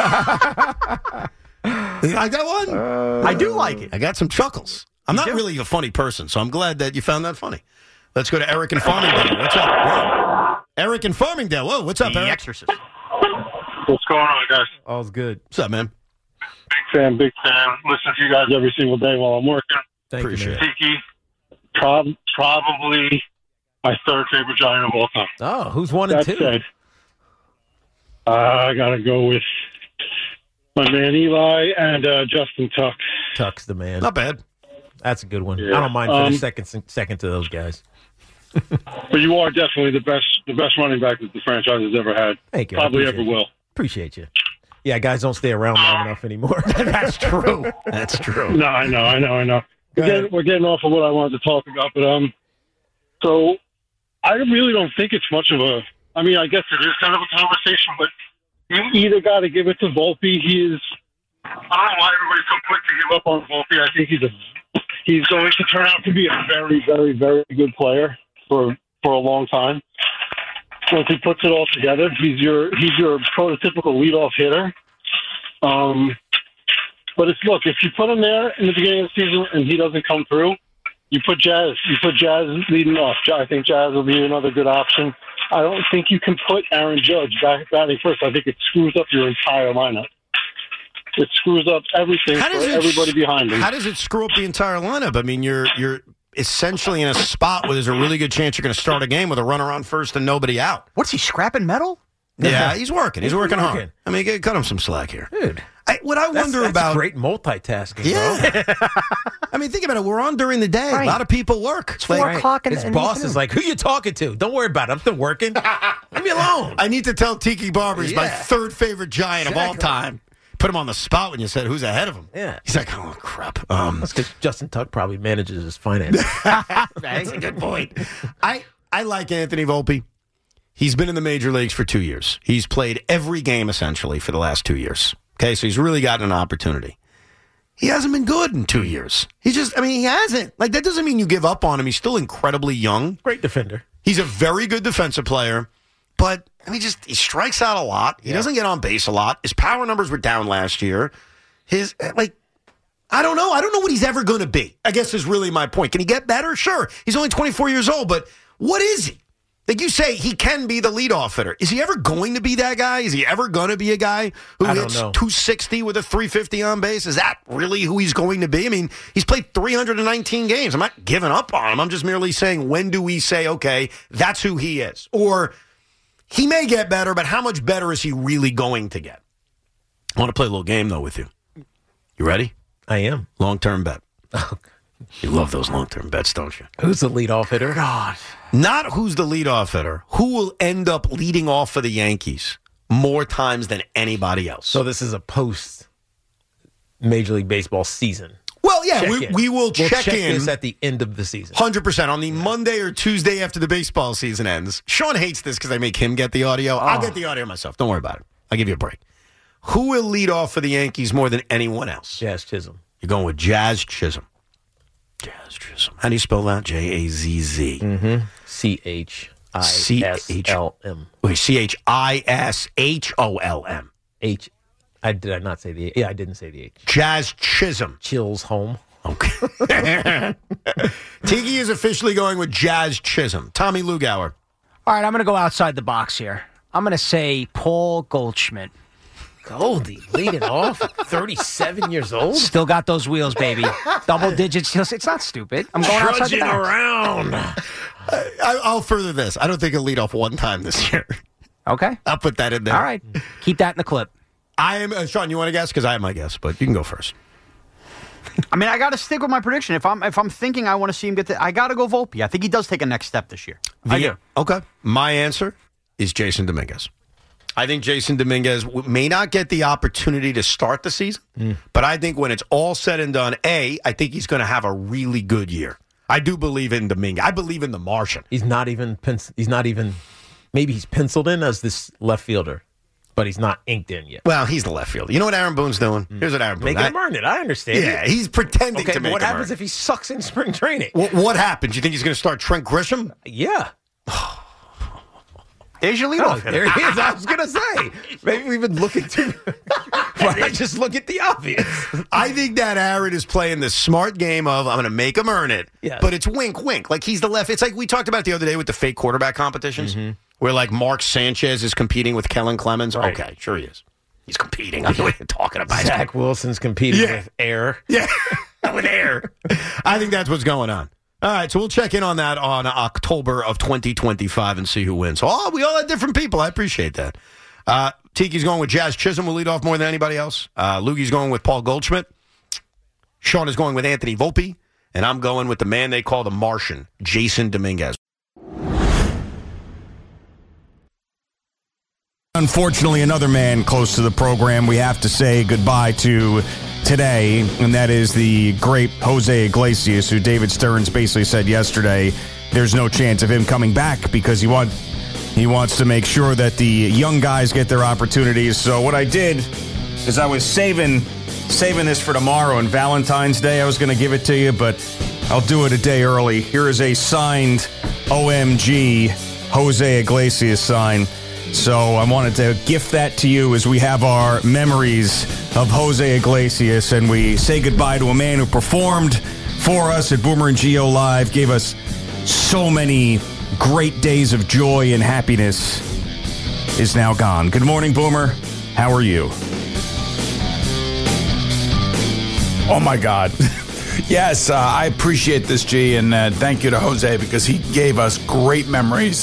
I got one. Uh, I do like it. I got some chuckles. I'm not really a funny person, so I'm glad that you found that funny. Let's go to Eric in Farmingdale. What's up? Whoa. Eric in Farmingdale. Whoa, what's up, The Eric? Exorcist. What's going on, guys? All's good. What's up, man? Big fan, big fan. Listen to you guys every single day while I'm working. Thank Appreciate you, it. man. Tiki, prob- probably my third favorite Giant of all time. Oh, who's one and That two? said, uh, I got to go with my man Eli and uh, Justin Tuck. Tuck's the man. Not bad. That's a good one. Yeah. I don't mind Um, finish second second to those guys. But you are definitely the best the best running back that the franchise has ever had. Thank you. I Probably appreciate ever you. will. Appreciate you. Yeah, guys don't stay around long enough anymore. That's true. That's true. No, I know, I know, I know. We're getting, we're getting off of what I wanted to talk about, but um, so I really don't think it's much of a. I mean, I guess it is kind of a conversation, but you either got to give it to Volpe. He is. I don't know why everybody's so quick to give up on Volpe. I think he's a. He's going to turn out to be a very, very, very good player for for a long time. Once he puts it all together, he's your he's your prototypical leadoff hitter. Um, but it's look, if you put him there in the beginning of the season and he doesn't come through, you put Jazz. You put Jazz leading off. I think Jazz will be another good option. I don't think you can put Aaron Judge back batting first. I think it screws up your entire lineup. It screws up everything How for does it- everybody behind him. How does it screw up the entire lineup? I mean, you're you're essentially in a spot where there's a really good chance you're going to start a game with a runner on first and nobody out. What's he, scrapping metal? Yeah, he's working. He's, He's working, working. hard. I mean, g- cut him some slack here. Dude. I, what I That's- wonder that's about. great multitasking, Yeah. bro. I mean, think about it. We're on during the day. Right. A lot of people work. It's four o'clock in the His boss is like, who you talking to? Don't worry about it. I'm still working. Leave me alone. I need to tell Tiki Barber he's my Yeah. third favorite Giant of all Exactly. time. Put him on the spot when you said who's ahead of him. Yeah. He's like, oh, crap. Um, That's because Justin Tuck probably manages his finance. That's a good point. I, I like Anthony Volpe. He's been in the major leagues for two years. He's played every game, essentially, for the last two years. Okay, so he's really gotten an opportunity. He hasn't been good in two years. He just, I mean, he hasn't. Like, that doesn't mean you give up on him. He's still incredibly young. Great defender. He's a very good defensive player, but, I mean, just, he strikes out a lot. He Yeah. doesn't get on base a lot. His power numbers were down last year. His, like, I don't know. I don't know what he's ever going to be, I guess is really my point. Can he get better? Sure. He's only twenty-four years old, but what is he? Like you say, he can be the leadoff hitter. Is he ever going to be that guy? Is he ever going to be a guy who I don't hits know. two sixty with a three fifty on base? Is that really who he's going to be? I mean, he's played three hundred nineteen games. I'm not giving up on him. I'm just merely saying, when do we say, okay, that's who he is? Or he may get better, but how much better is he really going to get? I want to play a little game, though, with you. You ready? I am. Long-term bet. You love those long-term bets, don't you? Who's the leadoff hitter? God. Not who's the leadoff hitter. Who will end up leading off for the Yankees more times than anybody else? So this is a post Major League Baseball season. Well, yeah, Check we, in. we will We'll check, in this at the end of the season. one hundred percent on the Monday or Tuesday after the baseball season ends. Sean hates this because I make him get the audio. I'll Oh. get the audio myself. Don't worry about it. I'll give you a break. Who will lead off for the Yankees more than anyone else? Jazz Chisholm. You're going with Jazz Chisholm. Jazz Chisholm. How do you spell that? J A Z Z. Mm-hmm. C H I S L M. Wait, C H I S H O L M. H. I did I not say the? Yeah, I didn't say the H. Jazz Chisholm. Chills home. Okay. Tiki is officially going with Jazz Chisholm. Tommy Lugauer. All right, I'm going to go outside the box here. I'm going to say Paul Goldschmidt. Goldie leading off at thirty-seven years old. Still got those wheels, baby. Double digits. It's not stupid. I'm going outside the Trudging box. around. I, I'll further this. I don't think he'll lead off one time this year. Okay. I'll put that in there. All right. Keep that in the clip. I am uh, Sean. You want to guess? Because I have my guess, but you can go first. I mean, I got to stick with my prediction. If I'm if I'm thinking I want to see him get the, I got to go Volpe. I think he does take a next step this year. I The- do. Okay. My answer is Jason Dominguez. I think Jason Dominguez w- may not get the opportunity to start the season, but I think when it's all said and done, A, I think he's going to have a really good year. I do believe in Dominguez. I believe in the Martian. He's not even. Pen- he's not even. Maybe he's penciled in as this left fielder, but he's not inked in yet. Well, he's the left fielder. You know what Aaron Boone's doing? Here's what Aaron Boone. Make I- him earn it. I understand. Yeah, it. he's pretending Okay, to but make what him happens earn if he sucks in spring training? What, what happens? You think he's going to start Trent Grisham? Yeah. There's your Oh, leadoff. there he is. I was going to say. Maybe we've been looking too. Why not just look at the obvious? I think that Aaron is playing the smart game of I'm going to make him earn it, Yes. but it's wink, wink. Like he's the left. It's like we talked about the other day with the fake quarterback competitions, where like Mark Sanchez is competing with Kellen Clemens. Right. Okay, sure he is. He's competing. I know what you're talking about. Zach Wilson's competing Yeah. with air. Yeah, with air. I think that's what's going on. All right, so we'll check in on that on October of twenty twenty-five and see who wins. Oh, we all had different people. I appreciate that. Uh, Tiki's going with Jazz Chisholm. Will lead off more than anybody else. Uh, Lugie's going with Paul Goldschmidt. Sean is going with Anthony Volpe. And I'm going with the man they call the Martian, Jason Dominguez. Unfortunately, another man close to the program we have to say goodbye to today, and that is the great Jose Iglesias, who David Stearns basically said yesterday there's no chance of him coming back because he want, he wants to make sure that the young guys get their opportunities. So what I did is I was saving saving this for tomorrow and Valentine's Day. I was going to give it to you, but I'll do it a day early. Here is a signed O M G Jose Iglesias sign. So I wanted to gift that to you as we have our memories of Jose Iglesias, and we say goodbye to a man who performed for us at Boomer and Geo Live, gave us so many great days of joy and happiness, is now gone. Good morning, Boomer. How are you? Oh, my God. Yes, uh, I appreciate this, G, and uh, thank you to Jose because he gave us great memories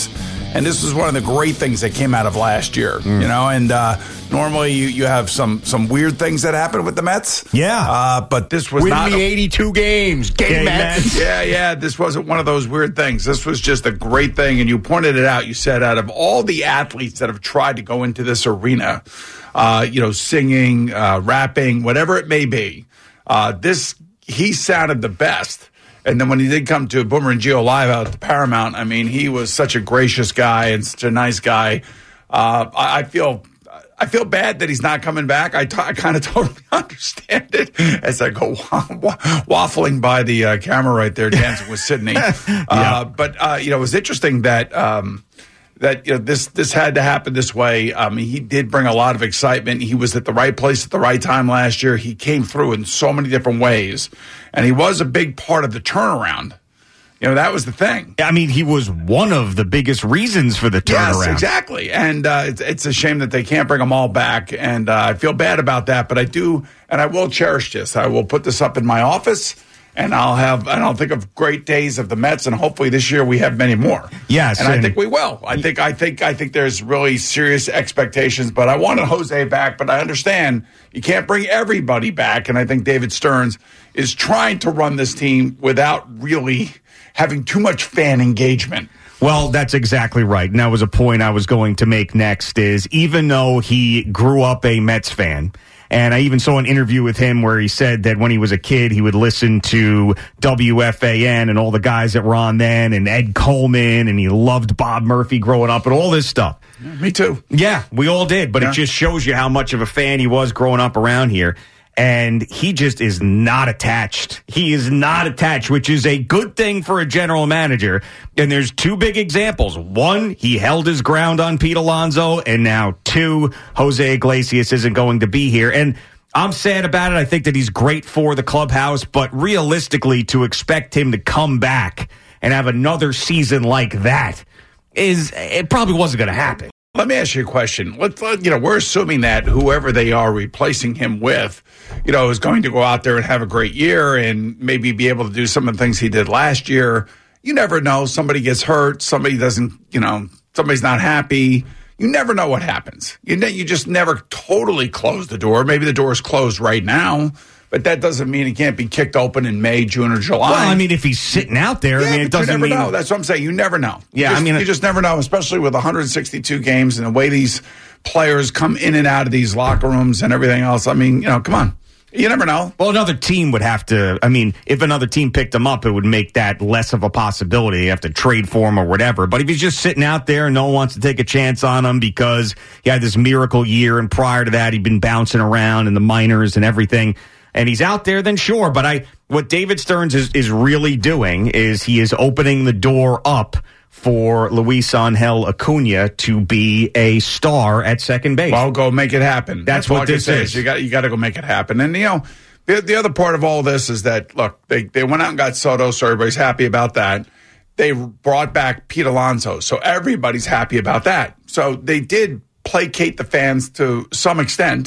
And this was one of the great things that came out of last year, mm. you know, and uh, normally you, you have some some weird things that happen with the Mets. Yeah. Uh, but this was Win not. the eighty-two games. Game, Game Mets. Mets. Yeah, yeah. This wasn't one of those weird things. This was just a great thing. And you pointed it out. You said out of all the athletes that have tried to go into this arena, uh, you know, singing, uh, rapping, whatever it may be, uh, this, he sounded the best. And then when he did come to Boomer and Gio Live out at the Paramount, I mean, he was such a gracious guy and such a nice guy. Uh, I, I feel I feel bad that he's not coming back. I, t- I kind of totally understand it as I go waffling by the uh, camera right there, dancing with Sydney. Uh, yeah. But, uh, you know, it was interesting that um, that you know this this had to happen this way. Um, he did bring a lot of excitement. He was at the right place at the right time last year. He came through in so many different ways. And he was a big part of the turnaround. You know, that was the thing. I mean, he was one of the biggest reasons for the turnaround. Yes, exactly. And uh, it's, it's a shame that they can't bring them all back. And uh, I feel bad about that. But I do, and I will cherish this. I will put this up in my office, and I'll have, and I'll think of great days of the Mets. And hopefully this year we have many more. Yes, and, and I think we will. I think, I think, I think there's really serious expectations. But I wanted Jose back. But I understand you can't bring everybody back. And I think David Stearns is trying to run this team without really having too much fan engagement. Well, that's exactly right. And that was a point I was going to make next is even though he grew up a Mets fan, and I even saw an interview with him where he said that when he was a kid, he would listen to W F A N and all the guys that were on then and Ed Coleman, and he loved Bob Murphy growing up and all this stuff. Yeah, me too. Yeah, we all did. But yeah. It just shows you how much of a fan he was growing up around here. And he just is not attached. He is not attached, which is a good thing for a general manager. And there's two big examples. One, he held his ground on Pete Alonso. And now two, Jose Iglesias isn't going to be here. And I'm sad about it. I think that he's great for the clubhouse. But realistically, to expect him to come back and have another season like that is, it probably wasn't going to happen. Let me ask you a question. Let's, you know, we're assuming that whoever they are replacing him with, you know, is going to go out there and have a great year and maybe be able to do some of the things he did last year. You never know. Somebody gets hurt. Somebody doesn't, you know, somebody's not happy. You never know what happens. You ne- you just never totally close the door. Maybe the door is closed right now, but that doesn't mean it can't be kicked open in May, June, or July. Well, I mean, if he's sitting out there, yeah, I mean, it doesn't you never mean know. That's what I'm saying. You never know. Yeah, you just, I mean, you just never know, especially with one hundred sixty-two games and the way these players come in and out of these locker rooms and everything else. I mean, you know, come on. You never know. Well, another team would have to, I mean, if another team picked him up, it would make that less of a possibility. You have to trade for him or whatever. But if he's just sitting out there and no one wants to take a chance on him because he had this miracle year and prior to that he'd been bouncing around in the minors and everything, and he's out there, then sure. But I, what David Stearns is, is really doing is he is opening the door up for Luis Angel Acuna to be a star at second base. Well, go make it happen. That's, That's what all this is. is. You got you got to go make it happen. And, you know, the, the other part of all this is that, look, they, they went out and got Soto, so everybody's happy about that. They brought back Pete Alonso, so everybody's happy about that. So they did placate the fans to some extent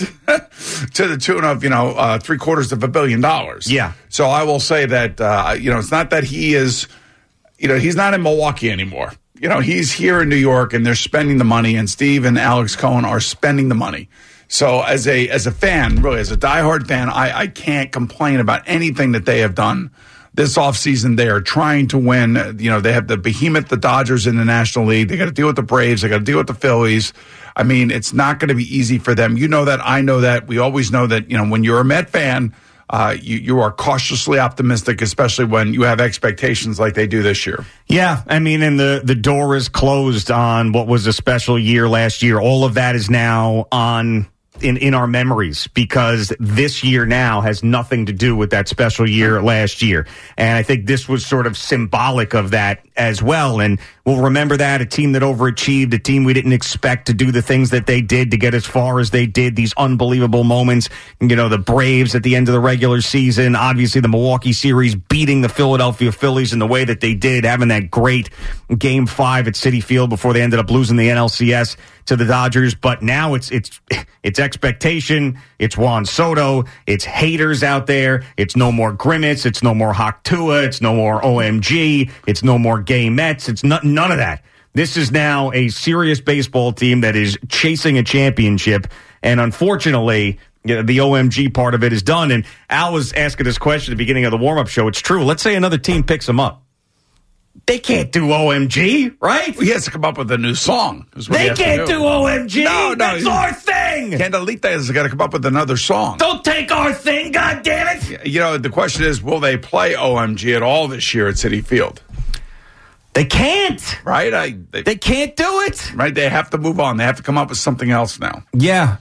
to the tune of, you know, uh, three quarters of a billion dollars. Yeah. So I will say that, uh, you know, it's not that he is, you know, he's not in Milwaukee anymore. You know, he's here in New York and they're spending the money, and Steve and Alex Cohen are spending the money. So as a as a fan, really, as a diehard fan, I, I can't complain about anything that they have done this offseason. They are trying to win. You know, they have the behemoth, the Dodgers in the National League. They got to deal with the Braves. They got to deal with the Phillies. I mean, it's not going to be easy for them. You know that. I know that. We always know that, you know, when you're a Met fan, uh, you, you are cautiously optimistic, especially when you have expectations like they do this year. Yeah, I mean, and the, the door is closed on what was a special year last year. All of that is now on in, in our memories because this year now has nothing to do with that special year last year. And I think this was sort of symbolic of that as well. And we'll remember that, a team that overachieved, a team we didn't expect to do the things that they did to get as far as they did, these unbelievable moments. You know, the Braves at the end of the regular season, obviously the Milwaukee series beating the Philadelphia Phillies in the way that they did, having that great game five at Citi Field before they ended up losing the N L C S to the Dodgers. But now it's it's it's expectation. It's Juan Soto. It's haters out there. It's no more Grimace. It's no more Hawk Tua. It's no more O M G. It's no more gay Mets. It's not, none of that. This is now a serious baseball team that is chasing a championship. And unfortunately, you know, the O M G part of it is done. And Al was asking this question at the beginning of the warm-up show. It's true. Let's say another team picks them up. They can't do O M G, right? He has to come up with a new song. They can't do. do O M G. No, no. That's our thing. Candelita has got to come up with another song. Don't take our thing, goddammit. You know, the question is, will they play O M G at all this year at Citi Field? They can't. Right? I, they, they can't do it. Right? They have to move on. They have to come up with something else now. Yeah.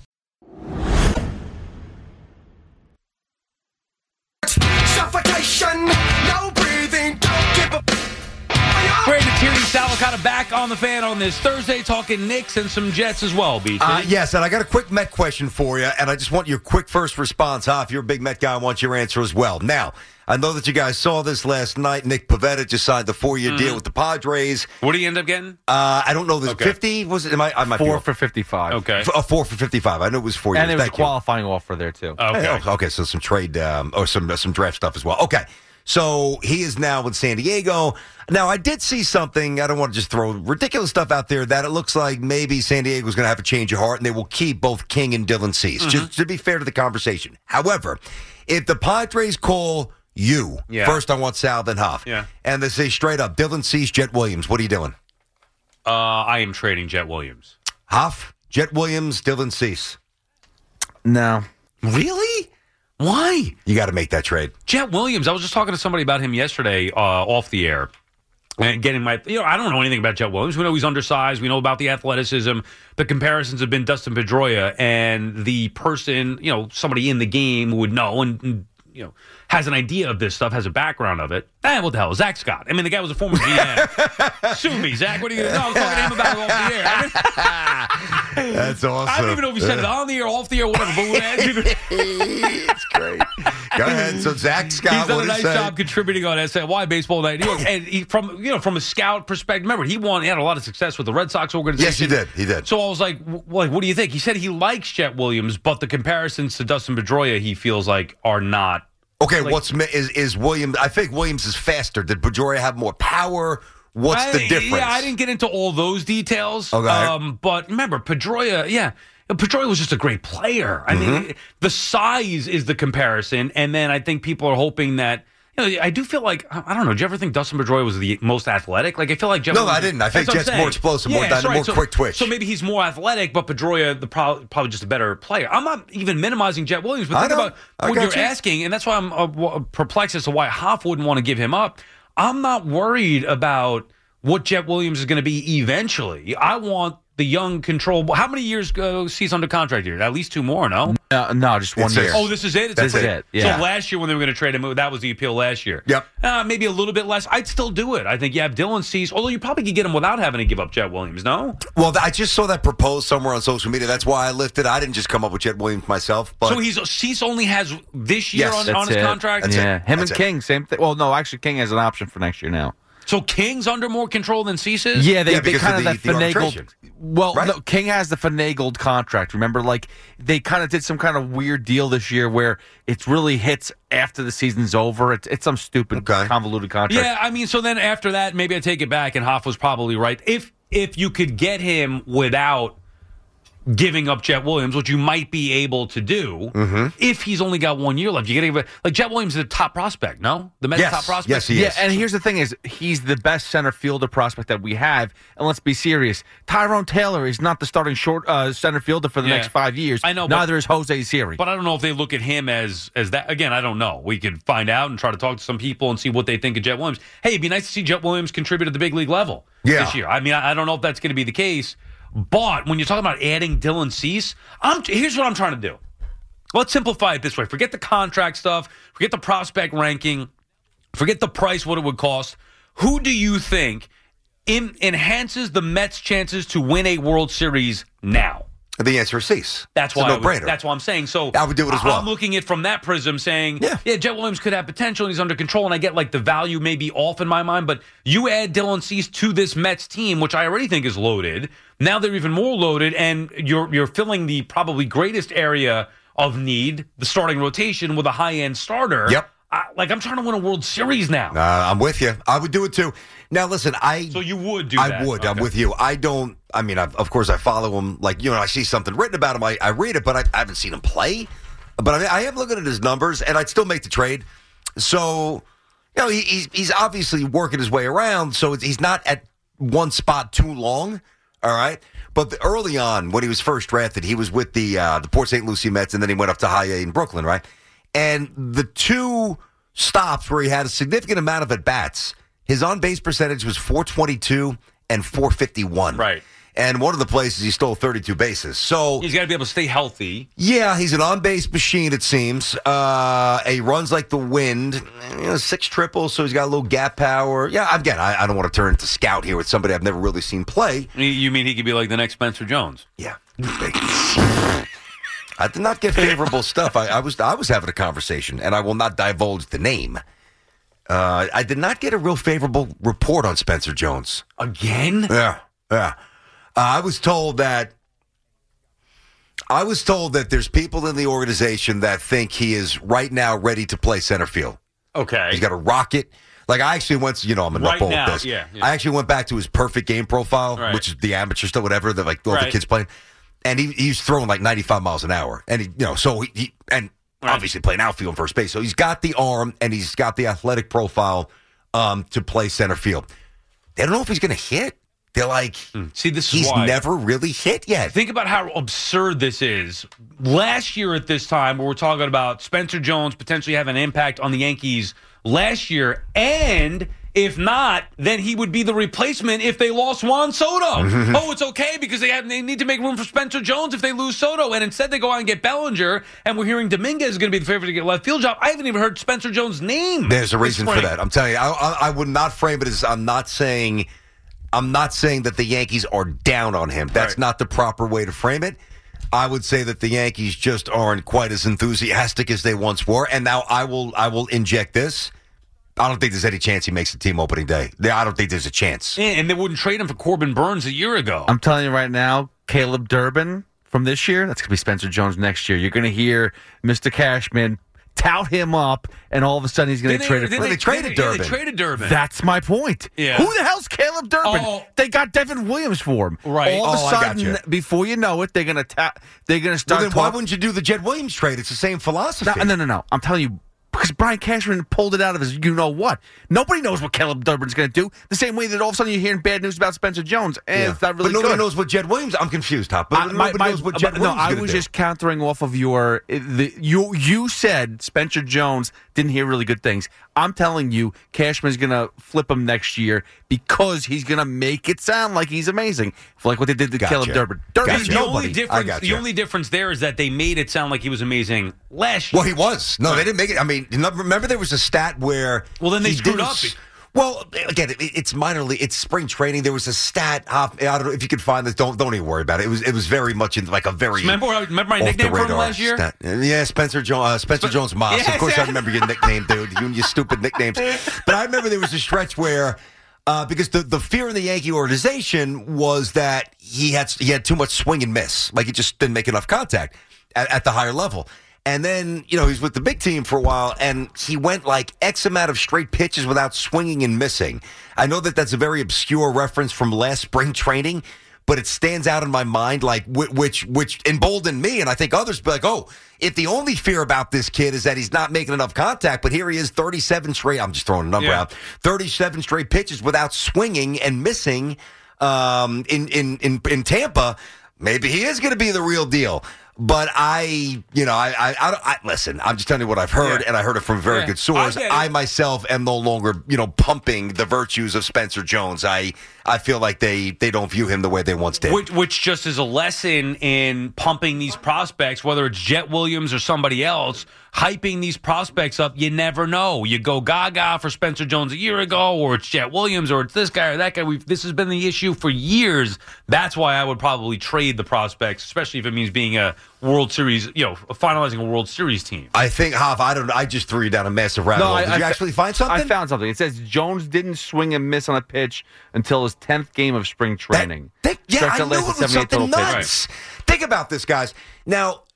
Suffocation, no breathing, don't give a... Brandon Tierney, Sal kind of back on the fan on this Thursday, talking Knicks and some Jets as well, B T. Uh, yes, and I got a quick Met question for you, and I just want your quick first response. Huh? If you're a big Met guy, I want your answer as well. Now, I know that you guys saw this last night. Nick Pivetta just signed the four-year mm-hmm. deal with the Padres. What did he end up getting? Uh, I don't know. This okay. fifty was it? Am I, I might four be for fifty-five. Okay, F- uh, four for fifty-five. I know it was four and years. And it was Thank a qualifying you. offer there too. Okay, oh, okay. So some trade um, or some uh, some draft stuff as well. Okay. So he is now with San Diego. Now, I did see something. I don't want to just throw ridiculous stuff out there that it looks like maybe San Diego is going to have a change of heart and they will keep both King and Dylan Cease, mm-hmm. just to be fair to the conversation. However, if the Padres call you, yeah. first I want Sal, then Huff, yeah. and they say straight up, Dylan Cease, Jet Williams, what are you doing? Uh, I am trading Jet Williams. Huff, Jet Williams, Dylan Cease. No. Really? Why? You got to make that trade. Jet Williams, I was just talking to somebody about him yesterday uh, off the air. And getting my, you know, I don't know anything about Jet Williams. We know he's undersized. We know about the athleticism. The comparisons have been Dustin Pedroia, and the person, you know, somebody in the game who would know and, and you know, has an idea of this stuff, has a background of it. Eh, what the hell? Zach Scott. I mean, the guy was a former G M. Sue me, Zach. What are you going to do? I was talking to him about it off the air. I mean, That's awesome. I don't even know if he said it on the air, off the air, whatever. But it's great. Go ahead. So Zach Scott, he's done what a nice say? job contributing on S N Y Baseball Night. And he, from you know, from a scout perspective, remember he won. He had a lot of success with the Red Sox organization. Yes, he did. He did. So I was like, w- like, what do you think? He said he likes Jet Williams, but the comparisons to Dustin Pedroia, he feels like are not. Okay, like, what's is is Williams? I think Williams is faster. Did Pedroia have more power? What's I, the difference? Yeah, I didn't get into all those details. Okay. Um, but remember, Pedroia, yeah, Pedroia was just a great player. I Mm-hmm. mean, the size is the comparison, and then I think people are hoping that. You know, I do feel like, I don't know, did you ever think Dustin Pedroia was the most athletic? Like, I feel like Jeff No, Williams, I didn't. I think that's what I'm Jet's more saying. explosive, more Yeah, dynamic, right. more So- quick twitch. So maybe he's more athletic, but Pedroia, the pro- probably just a better player. I'm not even minimizing Jet Williams, but I think know. about I what got you're you. asking, and that's why I'm uh, w- perplexed as to why Hoff wouldn't want to give him up. I'm not worried about what Jet Williams is going to be eventually. I want the young control. How many years uh, he's under contract here? At least two more, no? No, no just one It's year. this. Oh, this is it? It's That's this it. is Yeah. So last year when they were going to trade him, that was the appeal last year. Yep. Uh, maybe a little bit less. I'd still do it. I think you have Dylan Cease, although you probably could get him without having to give up Jet Williams, no? Well, I just saw that proposed somewhere on social media. That's why I lifted. I didn't just come up with Jet Williams myself. But So he's Cease only has this year Yes, on, on his it. contract? That's it. yeah, him That's and it. King, same thing. Well, no, actually, King has an option for next year now. So King's under more control than Cease is? Yeah, they, Yeah, they because kind of of the- that the finagled. arbitration. Well, Right? no, King has the finagled contract. Remember, like they kind of did some kind of weird deal this year where it really hits after the season's over. It's, it's some stupid Okay. convoluted contract. Yeah, I mean, so then after that, maybe I take it back, and Hoff was probably right. If if you could get him without giving up Jet Williams, which you might be able to do, Mm-hmm. if he's only got one year left, you get like Jet Williams is a top prospect, no? The Mets Yes. top prospect. Yes, he Yeah, is. and here's the thing: is he's the best center fielder prospect that we have. And let's be serious, Tyrone Taylor is not the starting short uh, center fielder for the Yeah. next five years. I know, but- Neither is Jose Siri. But I don't know if they look at him as as that. Again, I don't know. We could find out and try to talk to some people and see what they think of Jet Williams. Hey, it'd be nice to see Jet Williams contribute at the big league level Yeah. this year. I mean, I, I don't know if that's going to be the case. But when you're talking about adding Dylan Cease, I'm, here's what I'm trying to do. Let's simplify it this way. Forget the contract stuff. Forget the prospect ranking. Forget the price, what it would cost. Who do you think in, enhances the Mets' chances to win a World Series now? The answer is Cease. That's It's why a I would- no-brainer. that's why I'm saying. So I would do it as well. I'm looking at it from that prism, saying, Yeah. yeah, Jet Williams could have potential and he's under control, and I get like the value may be off in my mind. But you add Dylan Cease to this Mets team, which I already think is loaded. Now they're even more loaded, and you're you're filling the probably greatest area of need, the starting rotation, with a high end starter. Yep. I, like I'm trying to win a World Series now. Uh, I'm with you. I would do it too. Now, listen, I. So you would do I that? would. I'm Okay. with you. I don't. I mean, I've, of course, I follow him. Like, you know, I see something written about him. I, I read it, but I, I haven't seen him play. But I, mean, I am looking at his numbers, and I'd still make the trade. So, you know, he, he's, he's obviously working his way around, so it's, he's not at one spot too long. All right. But the, early on, when he was first drafted, he was with the uh, the Port Saint Lucie Mets, and then he went up to High A in Brooklyn, right? And the two stops where he had a significant amount of at-bats, his on-base percentage was four twenty-two and four fifty-one. Right. And one of the places he stole thirty-two bases. So He's got to be able to stay healthy. yeah, he's an on-base machine, it seems. Uh, he runs like the wind. You know, six triples, so he's got a little gap power. Yeah, again, I, I don't want to turn into scout here with somebody I've never really seen play. You- You mean he could be like the next Spencer Jones? Yeah. I did not get favorable stuff. I, I was I was having a conversation, and I will not divulge the name. Uh, I did not get a real favorable report on Spencer Jones. Again? Yeah, yeah. Uh, I was told that I was told that there's people in the organization that think he is right now ready to play center field. Okay. He's got a rocket. Like, I actually went to, you know, I'm a Right nutball now, with this. yeah, yeah. I actually went back to his perfect game profile, Right. which is the amateur stuff, whatever, that like all Right. the kids playing. And he he's throwing like ninety-five miles an hour. And, he, you know, so he, he and obviously playing outfield and first base. So he's got the arm and he's got the athletic profile um, to play center field. They don't know if he's going to hit. They're like, see, this is he's why. never really hit yet. Think about how absurd this is. Last year at this time, where we're talking about Spencer Jones potentially having an impact on the Yankees last year, and if not, then he would be the replacement if they lost Juan Soto. Oh, it's okay because they have they need to make room for Spencer Jones if they lose Soto, and instead they go out and get Bellinger, and we're hearing Dominguez is going to be the favorite to get left field job. I haven't even heard Spencer Jones' name. There's a this reason for spring. that. I'm telling you, I, I, I would not frame it as I'm not saying I'm not saying that the Yankees are down on him. That's Right. not the proper way to frame it. I would say that the Yankees just aren't quite as enthusiastic as they once were. And now I will I will inject this. I don't think there's any chance he makes the team opening day. I don't think there's a chance. And and they wouldn't trade him for Corbin Burns a year ago. I'm telling you right now, Caleb Durbin from this year, that's going to be Spencer Jones next year. You're going to hear Mister Cashman tout him up, and all of a sudden he's going to Then get they- traded. then for- they- traded yeah, they Durbin. traded Durbin. That's my point. Yeah. Who the hell's Caleb Durbin? Oh. They got Devin Williams for him. Right. All of Oh, a I sudden, gotcha. before you know it, they're going to ta- they're going to Well, start. then why talk- wouldn't you do the Jed Williams trade? It's the same philosophy. no, no, no, no. I'm telling you. Because Brian Cashman pulled it out of his you know what. Nobody knows what Caleb Durbin's going to do. The same way that all of a sudden you're hearing bad news about Spencer Jones. And Yeah. it's not really but nobody good. knows what Jed Williams. I'm confused, Hop. But I- my- nobody my- knows what but Jed no, Williams is I gonna was do. just countering off of your the, you. You said Spencer Jones didn't hear really good things. I'm telling you, Cashman's going to flip him next year because he's going to make it sound like he's amazing, like what they did to Gotcha. Caleb Durbin. Durbin Gotcha. The nobody. only I difference, gotcha. the only difference there is that they made it sound like he was amazing last year. Well, he was. No, they didn't make it. I mean, remember there was a stat where. Well, then they he screwed didn't up. s- Well, again, it, it's minor league. It's spring training. There was a stat. Hop, I don't know if you could find this. Don't don't even worry about it. It was it was very much in like a very. Remember, remember my off nickname the for him radar last year? stat. Yeah, Spencer Jones. Uh, Spencer Spe- Jones Moss. Yes. Of course, I remember your nickname, dude. You and your stupid nicknames. But I remember there was a stretch where. Uh, because the, the fear in the Yankee organization was that he had he had too much swing and miss, like he just didn't make enough contact at, at the higher level. And then, you know, he was with the big team for a while, and he went like X amount of straight pitches without swinging and missing. I know that that's a very obscure reference from last spring training, but it stands out in my mind, like wh- which which emboldened me, and I think others be like, oh, if the only fear about this kid is that he's not making enough contact, but here he is, thirty-seven straight. I'm just throwing a number Yeah. out, thirty-seven straight pitches without swinging and missing um, in in in in Tampa. Maybe he is going to be the real deal. But I, you know, I, I, I, I listen. I'm just telling you what I've heard, Yeah. and I heard it from a very Yeah. good source. I get it. I myself am no longer, you know, pumping the virtues of Spencer Jones. I, I feel like they, they don't view him the way they once did. Which, which just is a lesson in pumping these prospects, whether it's Jet Williams or somebody else, hyping these prospects up. You never know. You go gaga for Spencer Jones a year ago, or it's Jet Williams, or it's this guy or that guy. We've, this has been the issue for years. That's why I would probably trade the prospects, especially if it means being a World Series, you know, finalizing a World Series team. I think, Hoff, I don't. I just threw you down a massive rabbit hole. Did you fa- actually find something? I found something. It says Jones didn't swing and miss on a pitch until his tenth game of spring training. Think- yeah, Stretch I that knew it lasted was seventy-eight something total pitches. nuts. Think about this, guys. Now,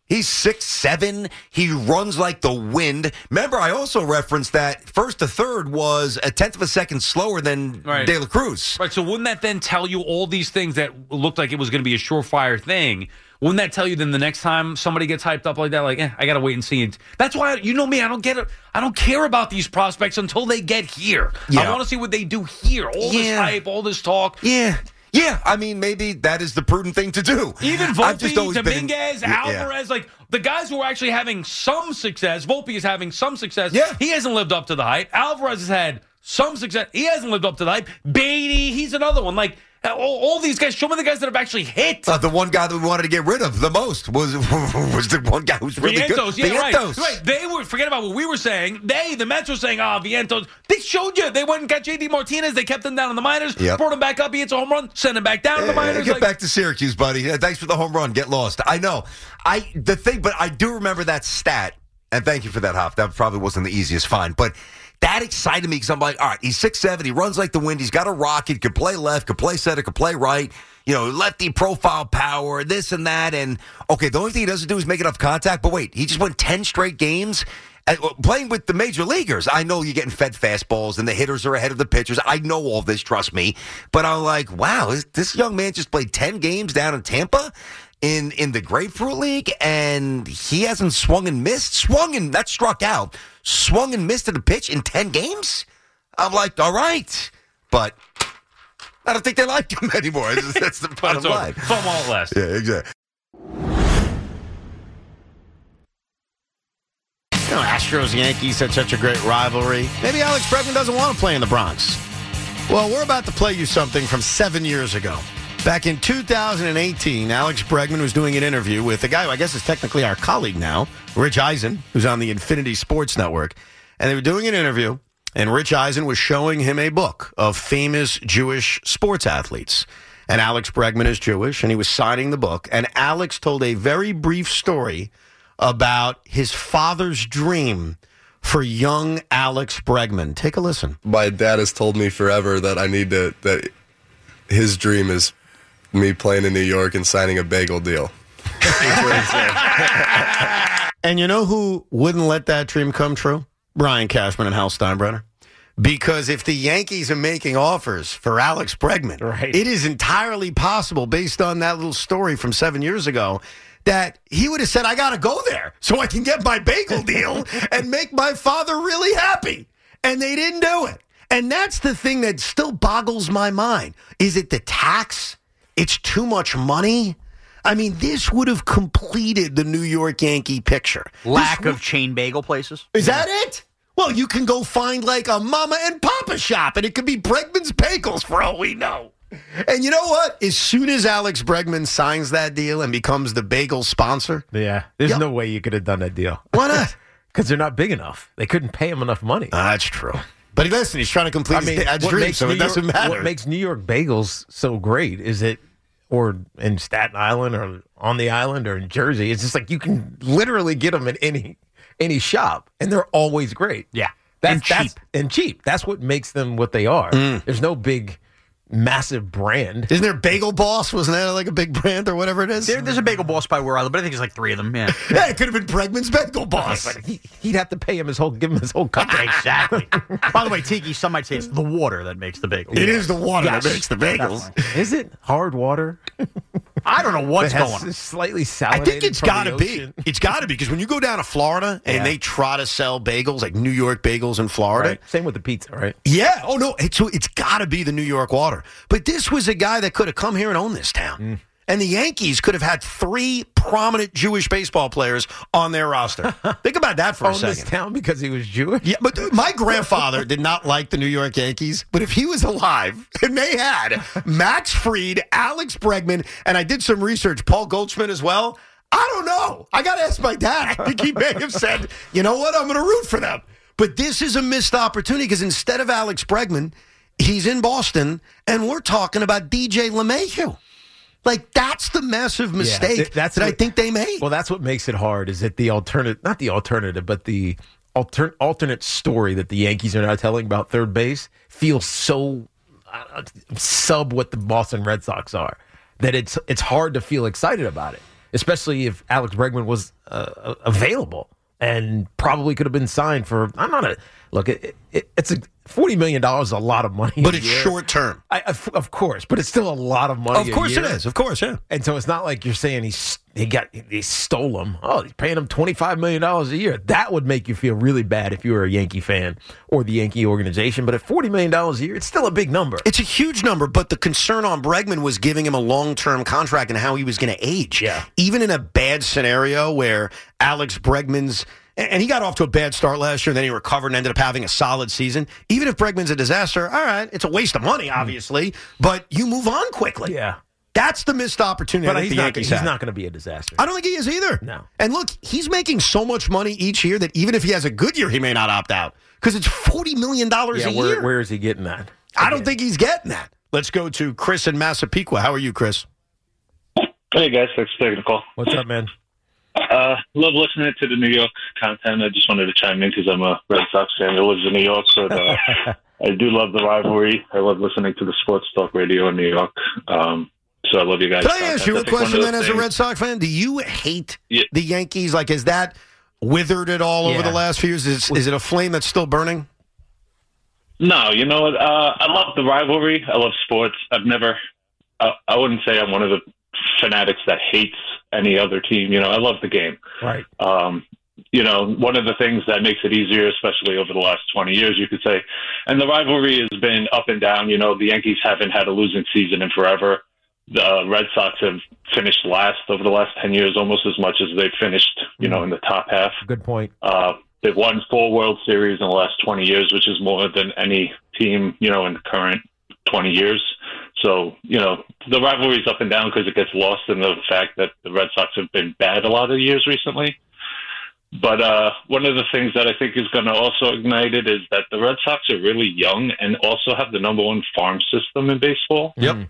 He's six seven. He runs like the wind. Remember, I also referenced that first to third was a tenth of a second slower than Right. De La Cruz. Right. So wouldn't that then tell you all these things that looked like it was going to be a surefire thing? Wouldn't that tell you then the next time somebody gets hyped up like that, like, eh, I got to wait and see it? That's why, you know me, I don't get it. I don't care about these prospects until they get here. Yeah. I want to see what they do here. All this Yeah. hype, all this talk. Yeah. Yeah, I mean, maybe that is the prudent thing to do. Even I've just Volpe, always been- Dominguez, Yeah, yeah. Alvarez, like the guys who are actually having some success. Volpe is having some success. Yeah. He hasn't lived up to the hype. Alvarez has had some success. He hasn't lived up to the hype. Beatty, he's another one. Like all, all these guys, show me the guys that have actually hit. Uh, the one guy that we wanted to get rid of the most was was the one guy who's really Vientos, good. yeah, right. Vientos. Right. They were, forget about what we were saying. They, the Mets were saying, ah, oh, Vientos. They showed you. They went and got J D Martinez. They kept him down in the minors, Yep. brought him back up. He hits a home run, sent him back down in the Eh, minors. Get Like, back to Syracuse, buddy. Yeah, thanks for the home run. Get lost. I know. I the thing, but I do remember that stat, and thank you for that, Hop. That probably wasn't the easiest find, but that excited me because I'm like, all right, he's six seven, he runs like the wind, he's got a rocket, could play left, could play center, could play right, you know, lefty profile power, this and that, and okay, the only thing he doesn't do is make enough contact, but wait, he just won ten straight games at, playing with the major leaguers. I know you're getting fed fastballs and the hitters are ahead of the pitchers. I know all this, trust me, but I'm like, wow, this, this young man just played ten games down in Tampa in in the Grapefruit League, and he hasn't swung and missed. Swung and, that struck out. Swung and missed at a pitch in ten games? I'm like, all right. But I don't think they like him anymore. That's, that's the bottom That's over. line. Fun while it lasts. Yeah, exactly. You know, Astros Yankees had such a great rivalry. Maybe Alex Bregman doesn't want to play in the Bronx. Well, we're about to play you something from seven years ago. Back in two thousand eighteen, Alex Bregman was doing an interview with a guy who I guess is technically our colleague now, Rich Eisen, who's on the Infinity Sports Network. And they were doing an interview, and Rich Eisen was showing him a book of famous Jewish sports athletes. And Alex Bregman is Jewish, and he was signing the book. And Alex told a very brief story about his father's dream for young Alex Bregman. Take a listen. My dad has told me forever that I need to, that his dream is me playing in New York and signing a bagel deal. And you know who wouldn't let that dream come true? Brian Cashman and Hal Steinbrenner. Because if the Yankees are making offers for Alex Bregman, right. It is entirely possible, based on that little story from seven years ago, that he would have said, I got to go there so I can get my bagel deal and make my father really happy. And they didn't do it. And that's the thing that still boggles my mind. Is it the tax? It's too much money? I mean, this would have completed the New York Yankee picture. Lack This of chain bagel places. Is that it? Well, you can go find like a mama and papa shop, and it could be Bregman's Bagels for all we know. And you know what? As soon as Alex Bregman signs that deal and becomes the bagel sponsor, Yeah, there's Yep. no way you could have done that deal. Why not? Because they're not big enough. They couldn't pay him enough money. Ah, that's true. But listen, he's trying to complete his dad's what dream, makes so New it doesn't York- matter. What makes New York bagels so great is it, or in Staten Island, or on the island, or in Jersey, it's just like you can literally get them in any any shop, and they're always great. Yeah, that's, and cheap. That's, and cheap. That's what makes them what they are. Mm. There's no big, massive brand. Isn't there Bagel Boss? Wasn't that like a big brand or whatever it is? There, there's a bagel boss by where I live, but I think there's like three of them. Yeah, Yeah, it could have been Bregman's Bagel Boss. But he, he'd have to pay him his whole, give him his whole company. exactly. By the way, Tiki, some might say it's the water that makes the bagel. It is the water Yes. that makes the bagels. Is it hard water? I don't know what's That has going on. Slightly I salinated. think it's from got the to be. ocean. It's got to be because when you go down to Florida and Yeah. they try to sell bagels, like New York bagels in Florida, Right. Same with the pizza, right? yeah. Oh no, it's it's got to be the New York water. But this was a guy that could have come here and owned this town. Mm. And the Yankees could have had three prominent Jewish baseball players on their roster. Think about that for a Owned this second. town because he was Jewish. Yeah, but my grandfather did not like the New York Yankees. But if he was alive and they had Max Fried, Alex Bregman, and I did some research, Paul Goldschmidt as well, I don't know. I got to ask my dad. I think he may have said, you know what, I'm going to root for them. But this is a missed opportunity because instead of Alex Bregman, he's in Boston, and we're talking about D J LeMahieu. Like, that's the massive mistake th- that's that I what- think they made. Well, that's what makes it hard. Is that the alternate, not the alternative, but the alter, alternate story that the Yankees are now telling about third base feels so uh, sub what the Boston Red Sox are that it's it's hard to feel excited about it. especially if Alex Bregman was uh, available and probably could have been signed for. I'm not a look. It, it, it's a forty million dollars is a lot of money, But a it's year. short term. I, of, of course, but it's still a lot of money. Of course a it year. is. Of course, yeah. And so it's not like you're saying he's he got he stole him. Oh, he's paying him twenty-five million dollars a year. That would make you feel really bad if you were a Yankee fan or the Yankee organization. But at forty million dollars a year, it's still a big number. It's a huge number, but the concern on Bregman was giving him a long-term contract and how he was going to age. Yeah. Even in a bad scenario where Alex Bregman's and he got off to a bad start last year, and then he recovered and ended up having a solid season. Even if Bregman's a disaster, all right, it's a waste of money, obviously, but you move on quickly. Yeah. That's the missed opportunity But that he's the not, Yankees he's had. not going to be a disaster. I don't think he is either. No. And look, he's making so much money each year that even if he has a good year, he may not opt out because it's forty million dollars Yeah, a where, year. where is he getting that? I don't think he's getting that. Let's go to Chris in Massapequa. How are you, Chris? Hey, guys. Thanks for taking the call. What's up, man? Uh, love listening to the New York content. I just wanted to chime in because I'm a Red Sox fan that lives in New York. But uh, I do love the rivalry. I love listening to the sports talk radio in New York. Um, so I love you guys. Can I ask you a I think one question of then those as a things- Red Sox fan? Do you hate Yeah. the Yankees? Like, is that withered at all over Yeah. the last few years? Is, is it a flame that's still burning? No, you know what? Uh, I love the rivalry. I love sports. I've never, I, I wouldn't say I'm one of the fanatics that hates any other team. You know, I love the game. Right. Um, you know, one of the things that makes it easier, especially over the last twenty years, you could say, and the rivalry has been up and down. You know, the Yankees haven't had a losing season in forever. The Red Sox have finished last over the last ten years, almost as much as they've finished, you know, in the top half. Good point. Uh, they've won four World Series in the last twenty years, which is more than any team, you know, in the current twenty years. So, you know, the rivalry is up and down because it gets lost in the fact that the Red Sox have been bad a lot of years recently. But uh, one of the things that I think is going to also ignite it is that the Red Sox are really young and also have the number one farm system in baseball. Yep.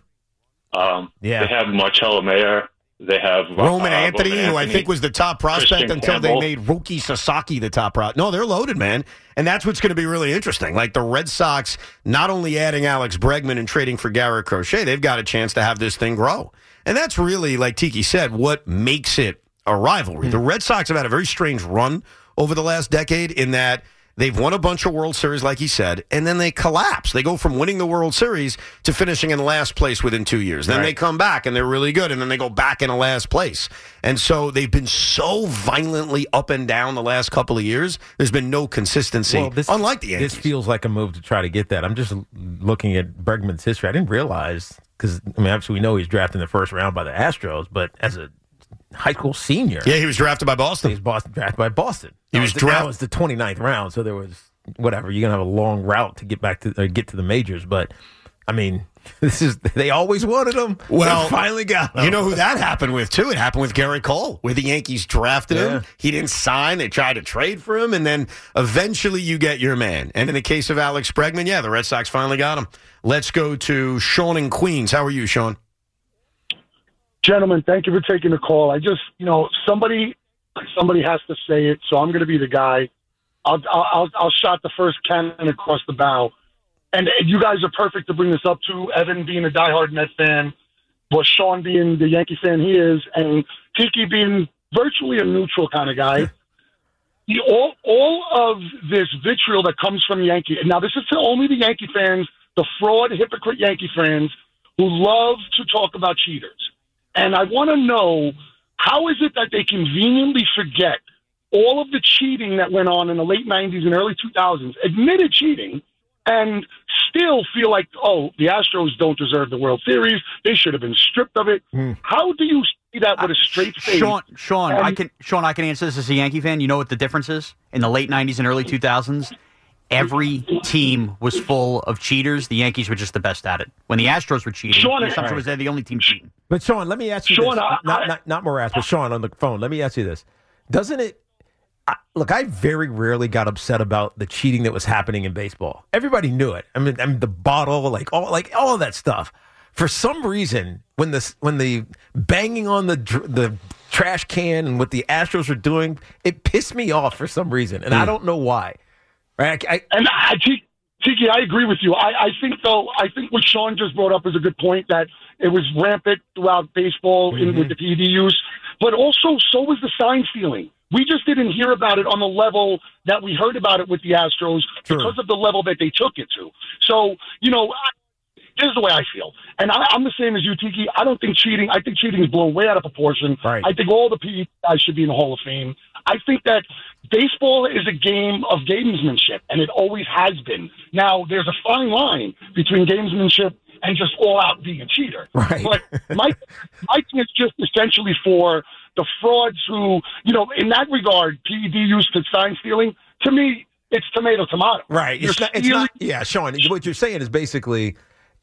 Um, Yeah. They have Marcelo Mayer. They have Roman uh, Anthony, Roman who I Anthony, think was the top prospect Christian until Campbell. they made Roki Sasaki the top prospect. No, they're loaded, man. And that's what's going to be really interesting. Like the Red Sox, not only adding Alex Bregman and trading for Garrett Crochet, they've got a chance to have this thing grow. And that's really, like Tiki said, what makes it a rivalry. The Red Sox have had a very strange run over the last decade in that they've won a bunch of World Series, like he said, and then they collapse. They go from winning the World Series to finishing in last place within two years. Then Right. they come back, and they're really good, and then they go back into last place. And so they've been so violently up and down the last couple of years, there's been no consistency, Well, this, unlike the Yankees. This feels like a move to try to get that. I'm just l- looking at Bregman's history. I didn't realize, because, I mean, obviously we know he's drafted in the first round by the Astros, but as a high school senior. Yeah, he was drafted by Boston. He was Boston, drafted by Boston. He That was the, draft- That was the twenty-ninth round, so there was, whatever, you're going to have a long route to get back to, or get to the majors, but, I mean, this is, they always wanted him. Well, They finally got him. You know who that happened with, too? It happened with Garrett Cole, where the Yankees drafted him. Yeah. He didn't sign. They tried to trade for him, and then eventually you get your man. And in the case of Alex Bregman, yeah, the Red Sox finally got him. Let's go to Sean in Queens. How are you, Sean? Gentlemen, thank you for taking the call. I just, you know, somebody, somebody has to say it, so I'm going to be the guy. I'll, I'll, I'll shot the first cannon across the bow, and you guys are perfect to bring this up to. Evan being a diehard Met fan, but Sean being the Yankee fan he is, and Tiki being virtually a neutral kind of guy. The, all, all of this vitriol that comes from Yankee, and now this is to only the Yankee fans, the fraud, hypocrite Yankee fans who love to talk about cheaters. And I want to know, how is it that they conveniently forget all of the cheating that went on in the late nineties and early two thousands, admitted cheating, and still feel like, oh, the Astros don't deserve the World Series. They should have been stripped of it. Mm. How do you see that with a straight face? Sean, Sean, And- I can Sean, I can answer this as a Yankee fan. You know what the difference is? In the late nineties and early two thousands, every team was full of cheaters. The Yankees were just the best at it. When the Astros were cheating, Sean, the assumption was they're the only team cheating. But Sean, let me ask you Sean, this. I- not, I- not, not Morass, but Sean on the phone. Let me ask you this. Doesn't it, I, look, I very rarely got upset about the cheating that was happening in baseball. Everybody knew it. I mean, I mean the bottle, like all, like all of that stuff. For some reason, when the when the banging on the dr- the trash can and what the Astros are doing, it pissed me off for some reason, and I don't know why. Right? I, I, And I, T- Tiki, I agree with you. I, I think, though, I think what Sean just brought up is a good point, that it was rampant throughout baseball mm-hmm. in, with the P E D use. But also, so was the sign stealing. We just didn't hear about it on the level that we heard about it with the Astros sure. because of the level that they took it to. So, you know, I, here's the way I feel. And I, I'm the same as you, Tiki. I don't think cheating, I think cheating is blown way out of proportion. Right. I think all the P E D guys should be in the Hall of Fame. I think that baseball is a game of gamesmanship, and it always has been. Now, there's a fine line between gamesmanship and just all-out being a cheater. Right. But my, my thing is just essentially for the frauds who, you know, in that regard, P E D use to sign stealing, to me, it's tomato, tomato. Right. It's not, it's not, yeah, Sean, what you're saying is basically,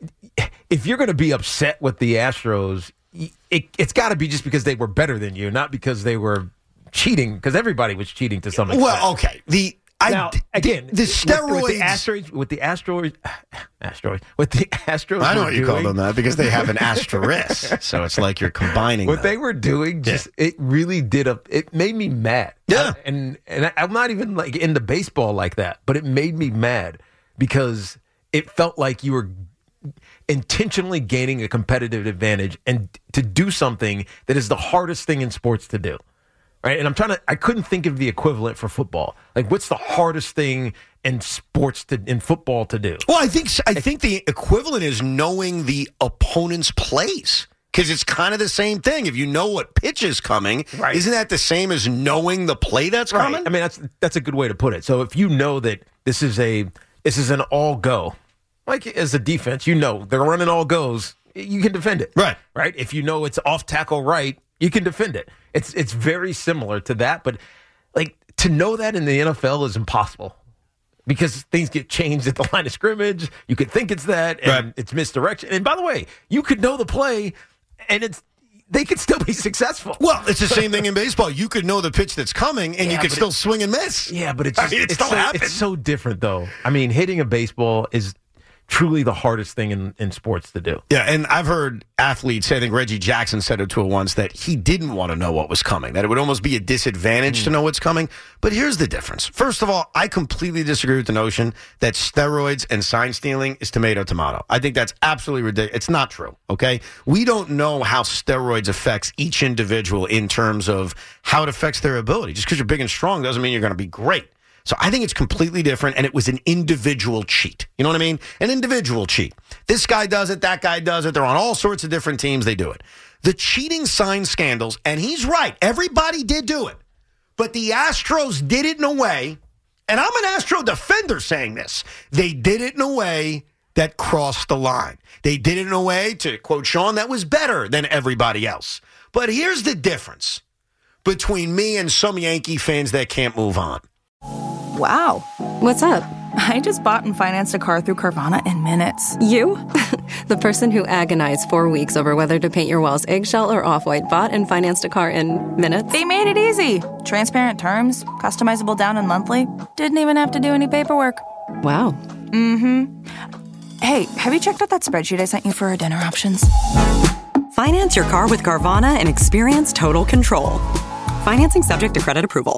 if you're going to be upset with the Astros, it, it's got to be just because they were better than you, not because they were cheating, because everybody was cheating to some extent. Well, okay. The now, I, again, the steroids, with, with the Astros, with the Astros, Astros, with the Astros. I know what you doing, call them that because they have an asterisk, so it's like you're combining. What them. they were doing, just yeah. it really did a. It made me mad. Yeah, I, and and I, I'm not even like into baseball like that, but it made me mad because it felt like you were intentionally gaining a competitive advantage and to do something that is the hardest thing in sports to do. Right. And I'm trying to, I couldn't think of the equivalent for football. Like, what's the hardest thing in sports to, in football to do? Well, I think, I think the equivalent is knowing the opponent's plays. Because it's kind of the same thing. If you know what pitch is coming, right. isn't that the same as knowing the play that's right. coming? I mean, that's, that's a good way to put it. So if you know that this is a, this is an all go, like as a defense, you know, they're running all goes, you can defend it. Right. Right. If you know it's off tackle right, you can defend it. It's it's very similar to that, but like to know that in the N F L is impossible because things get changed at the line of scrimmage. You could think it's that, and right. it's misdirection. And by the way, you could know the play, and it's they could still be successful. Well, it's the same thing in baseball. You could know the pitch that's coming, and yeah, you could still it, swing and miss. Yeah, but it's just, I mean, it it's, still so, happens. It's so different, though. I mean, hitting a baseball is truly the hardest thing in, in sports to do. Yeah, and I've heard athletes say, I think Reggie Jackson said it to it once, that he didn't want to know what was coming, that it would almost be a disadvantage mm. to know what's coming. But here's the difference. First of all, I completely disagree with the notion that steroids and sign stealing is tomato, tomato. I think that's absolutely ridiculous. It's not true, okay? We don't know how steroids affects each individual in terms of how it affects their ability. Just because you're big and strong doesn't mean you're going to be great. So I think it's completely different, and it was an individual cheat. You know what I mean? An individual cheat. This guy does it, that guy does it. They're on all sorts of different teams. They do it. The cheating sign scandals, and he's right. Everybody did do it. But the Astros did it in a way, and I'm an Astro defender saying this. They did it in a way that crossed the line. They did it in a way, to quote Sean, that was better than everybody else. But here's the difference between me and some Yankee fans that can't move on. Wow. What's up? I just bought and financed a car through Carvana in minutes. You? The person who agonized four weeks over whether to paint your walls eggshell or off-white bought and financed a car in minutes? They made it easy. Transparent terms, customizable down and monthly. Didn't even have to do any paperwork. Wow. Mm-hmm. Hey, have you checked out that spreadsheet I sent you for our dinner options? Finance your car with Carvana and experience total control. Financing subject to credit approval.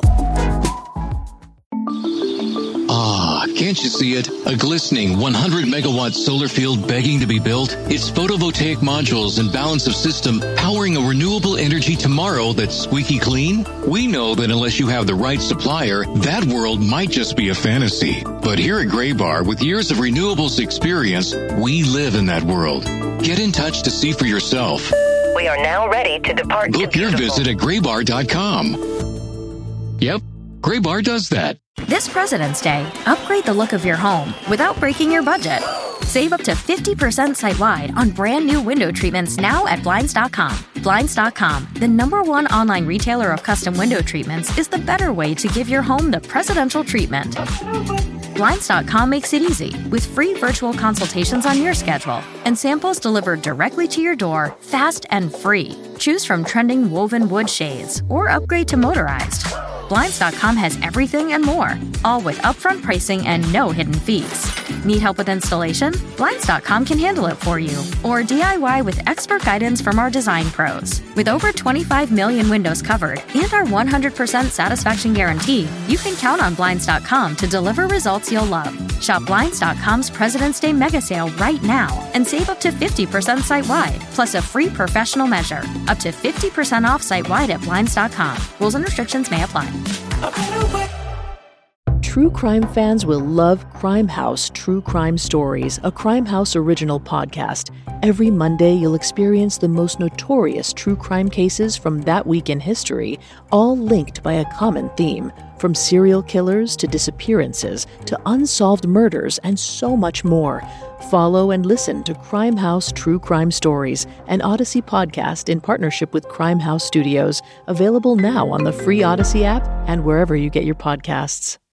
Ah, can't you see it? A glistening one hundred megawatt solar field begging to be built? It's photovoltaic modules and balance of system powering a renewable energy tomorrow that's squeaky clean? We know that unless you have the right supplier, that world might just be a fantasy. But here at Graybar, with years of renewables experience, we live in that world. Get in touch to see for yourself. We are now ready to depart. Book your visit at graybar dot com. Yep, Graybar does that. This President's Day, upgrade the look of your home without breaking your budget. Save up to fifty percent site-wide on brand new window treatments now at Blinds dot com. Blinds dot com, the number one online retailer of custom window treatments, is the better way to give your home the presidential treatment. Blinds dot com makes it easy with free virtual consultations on your schedule and samples delivered directly to your door, fast and free. Choose from trending woven wood shades or upgrade to motorized. Blinds dot com has everything and more, all with upfront pricing and no hidden fees. Need help with installation? Blinds dot com can handle it for you. Or D I Y with expert guidance from our design pros. With over twenty-five million windows covered and our one hundred percent satisfaction guarantee, you can count on Blinds dot com to deliver results you'll love. Shop Blinds dot com's President's Day mega sale right now and save up to fifty percent site-wide, plus a free professional measure. Up to fifty percent off site-wide at Blinds dot com. Rules and restrictions may apply. True crime fans will love Crime House True Crime Stories, a Crime House original podcast. Every Monday, you'll experience the most notorious true crime cases from that week in history, all linked by a common theme. From serial killers to disappearances to unsolved murders and so much more. Follow and listen to Crime House True Crime Stories, an Odyssey podcast in partnership with Crime House Studios, available now on the free Odyssey app and wherever you get your podcasts.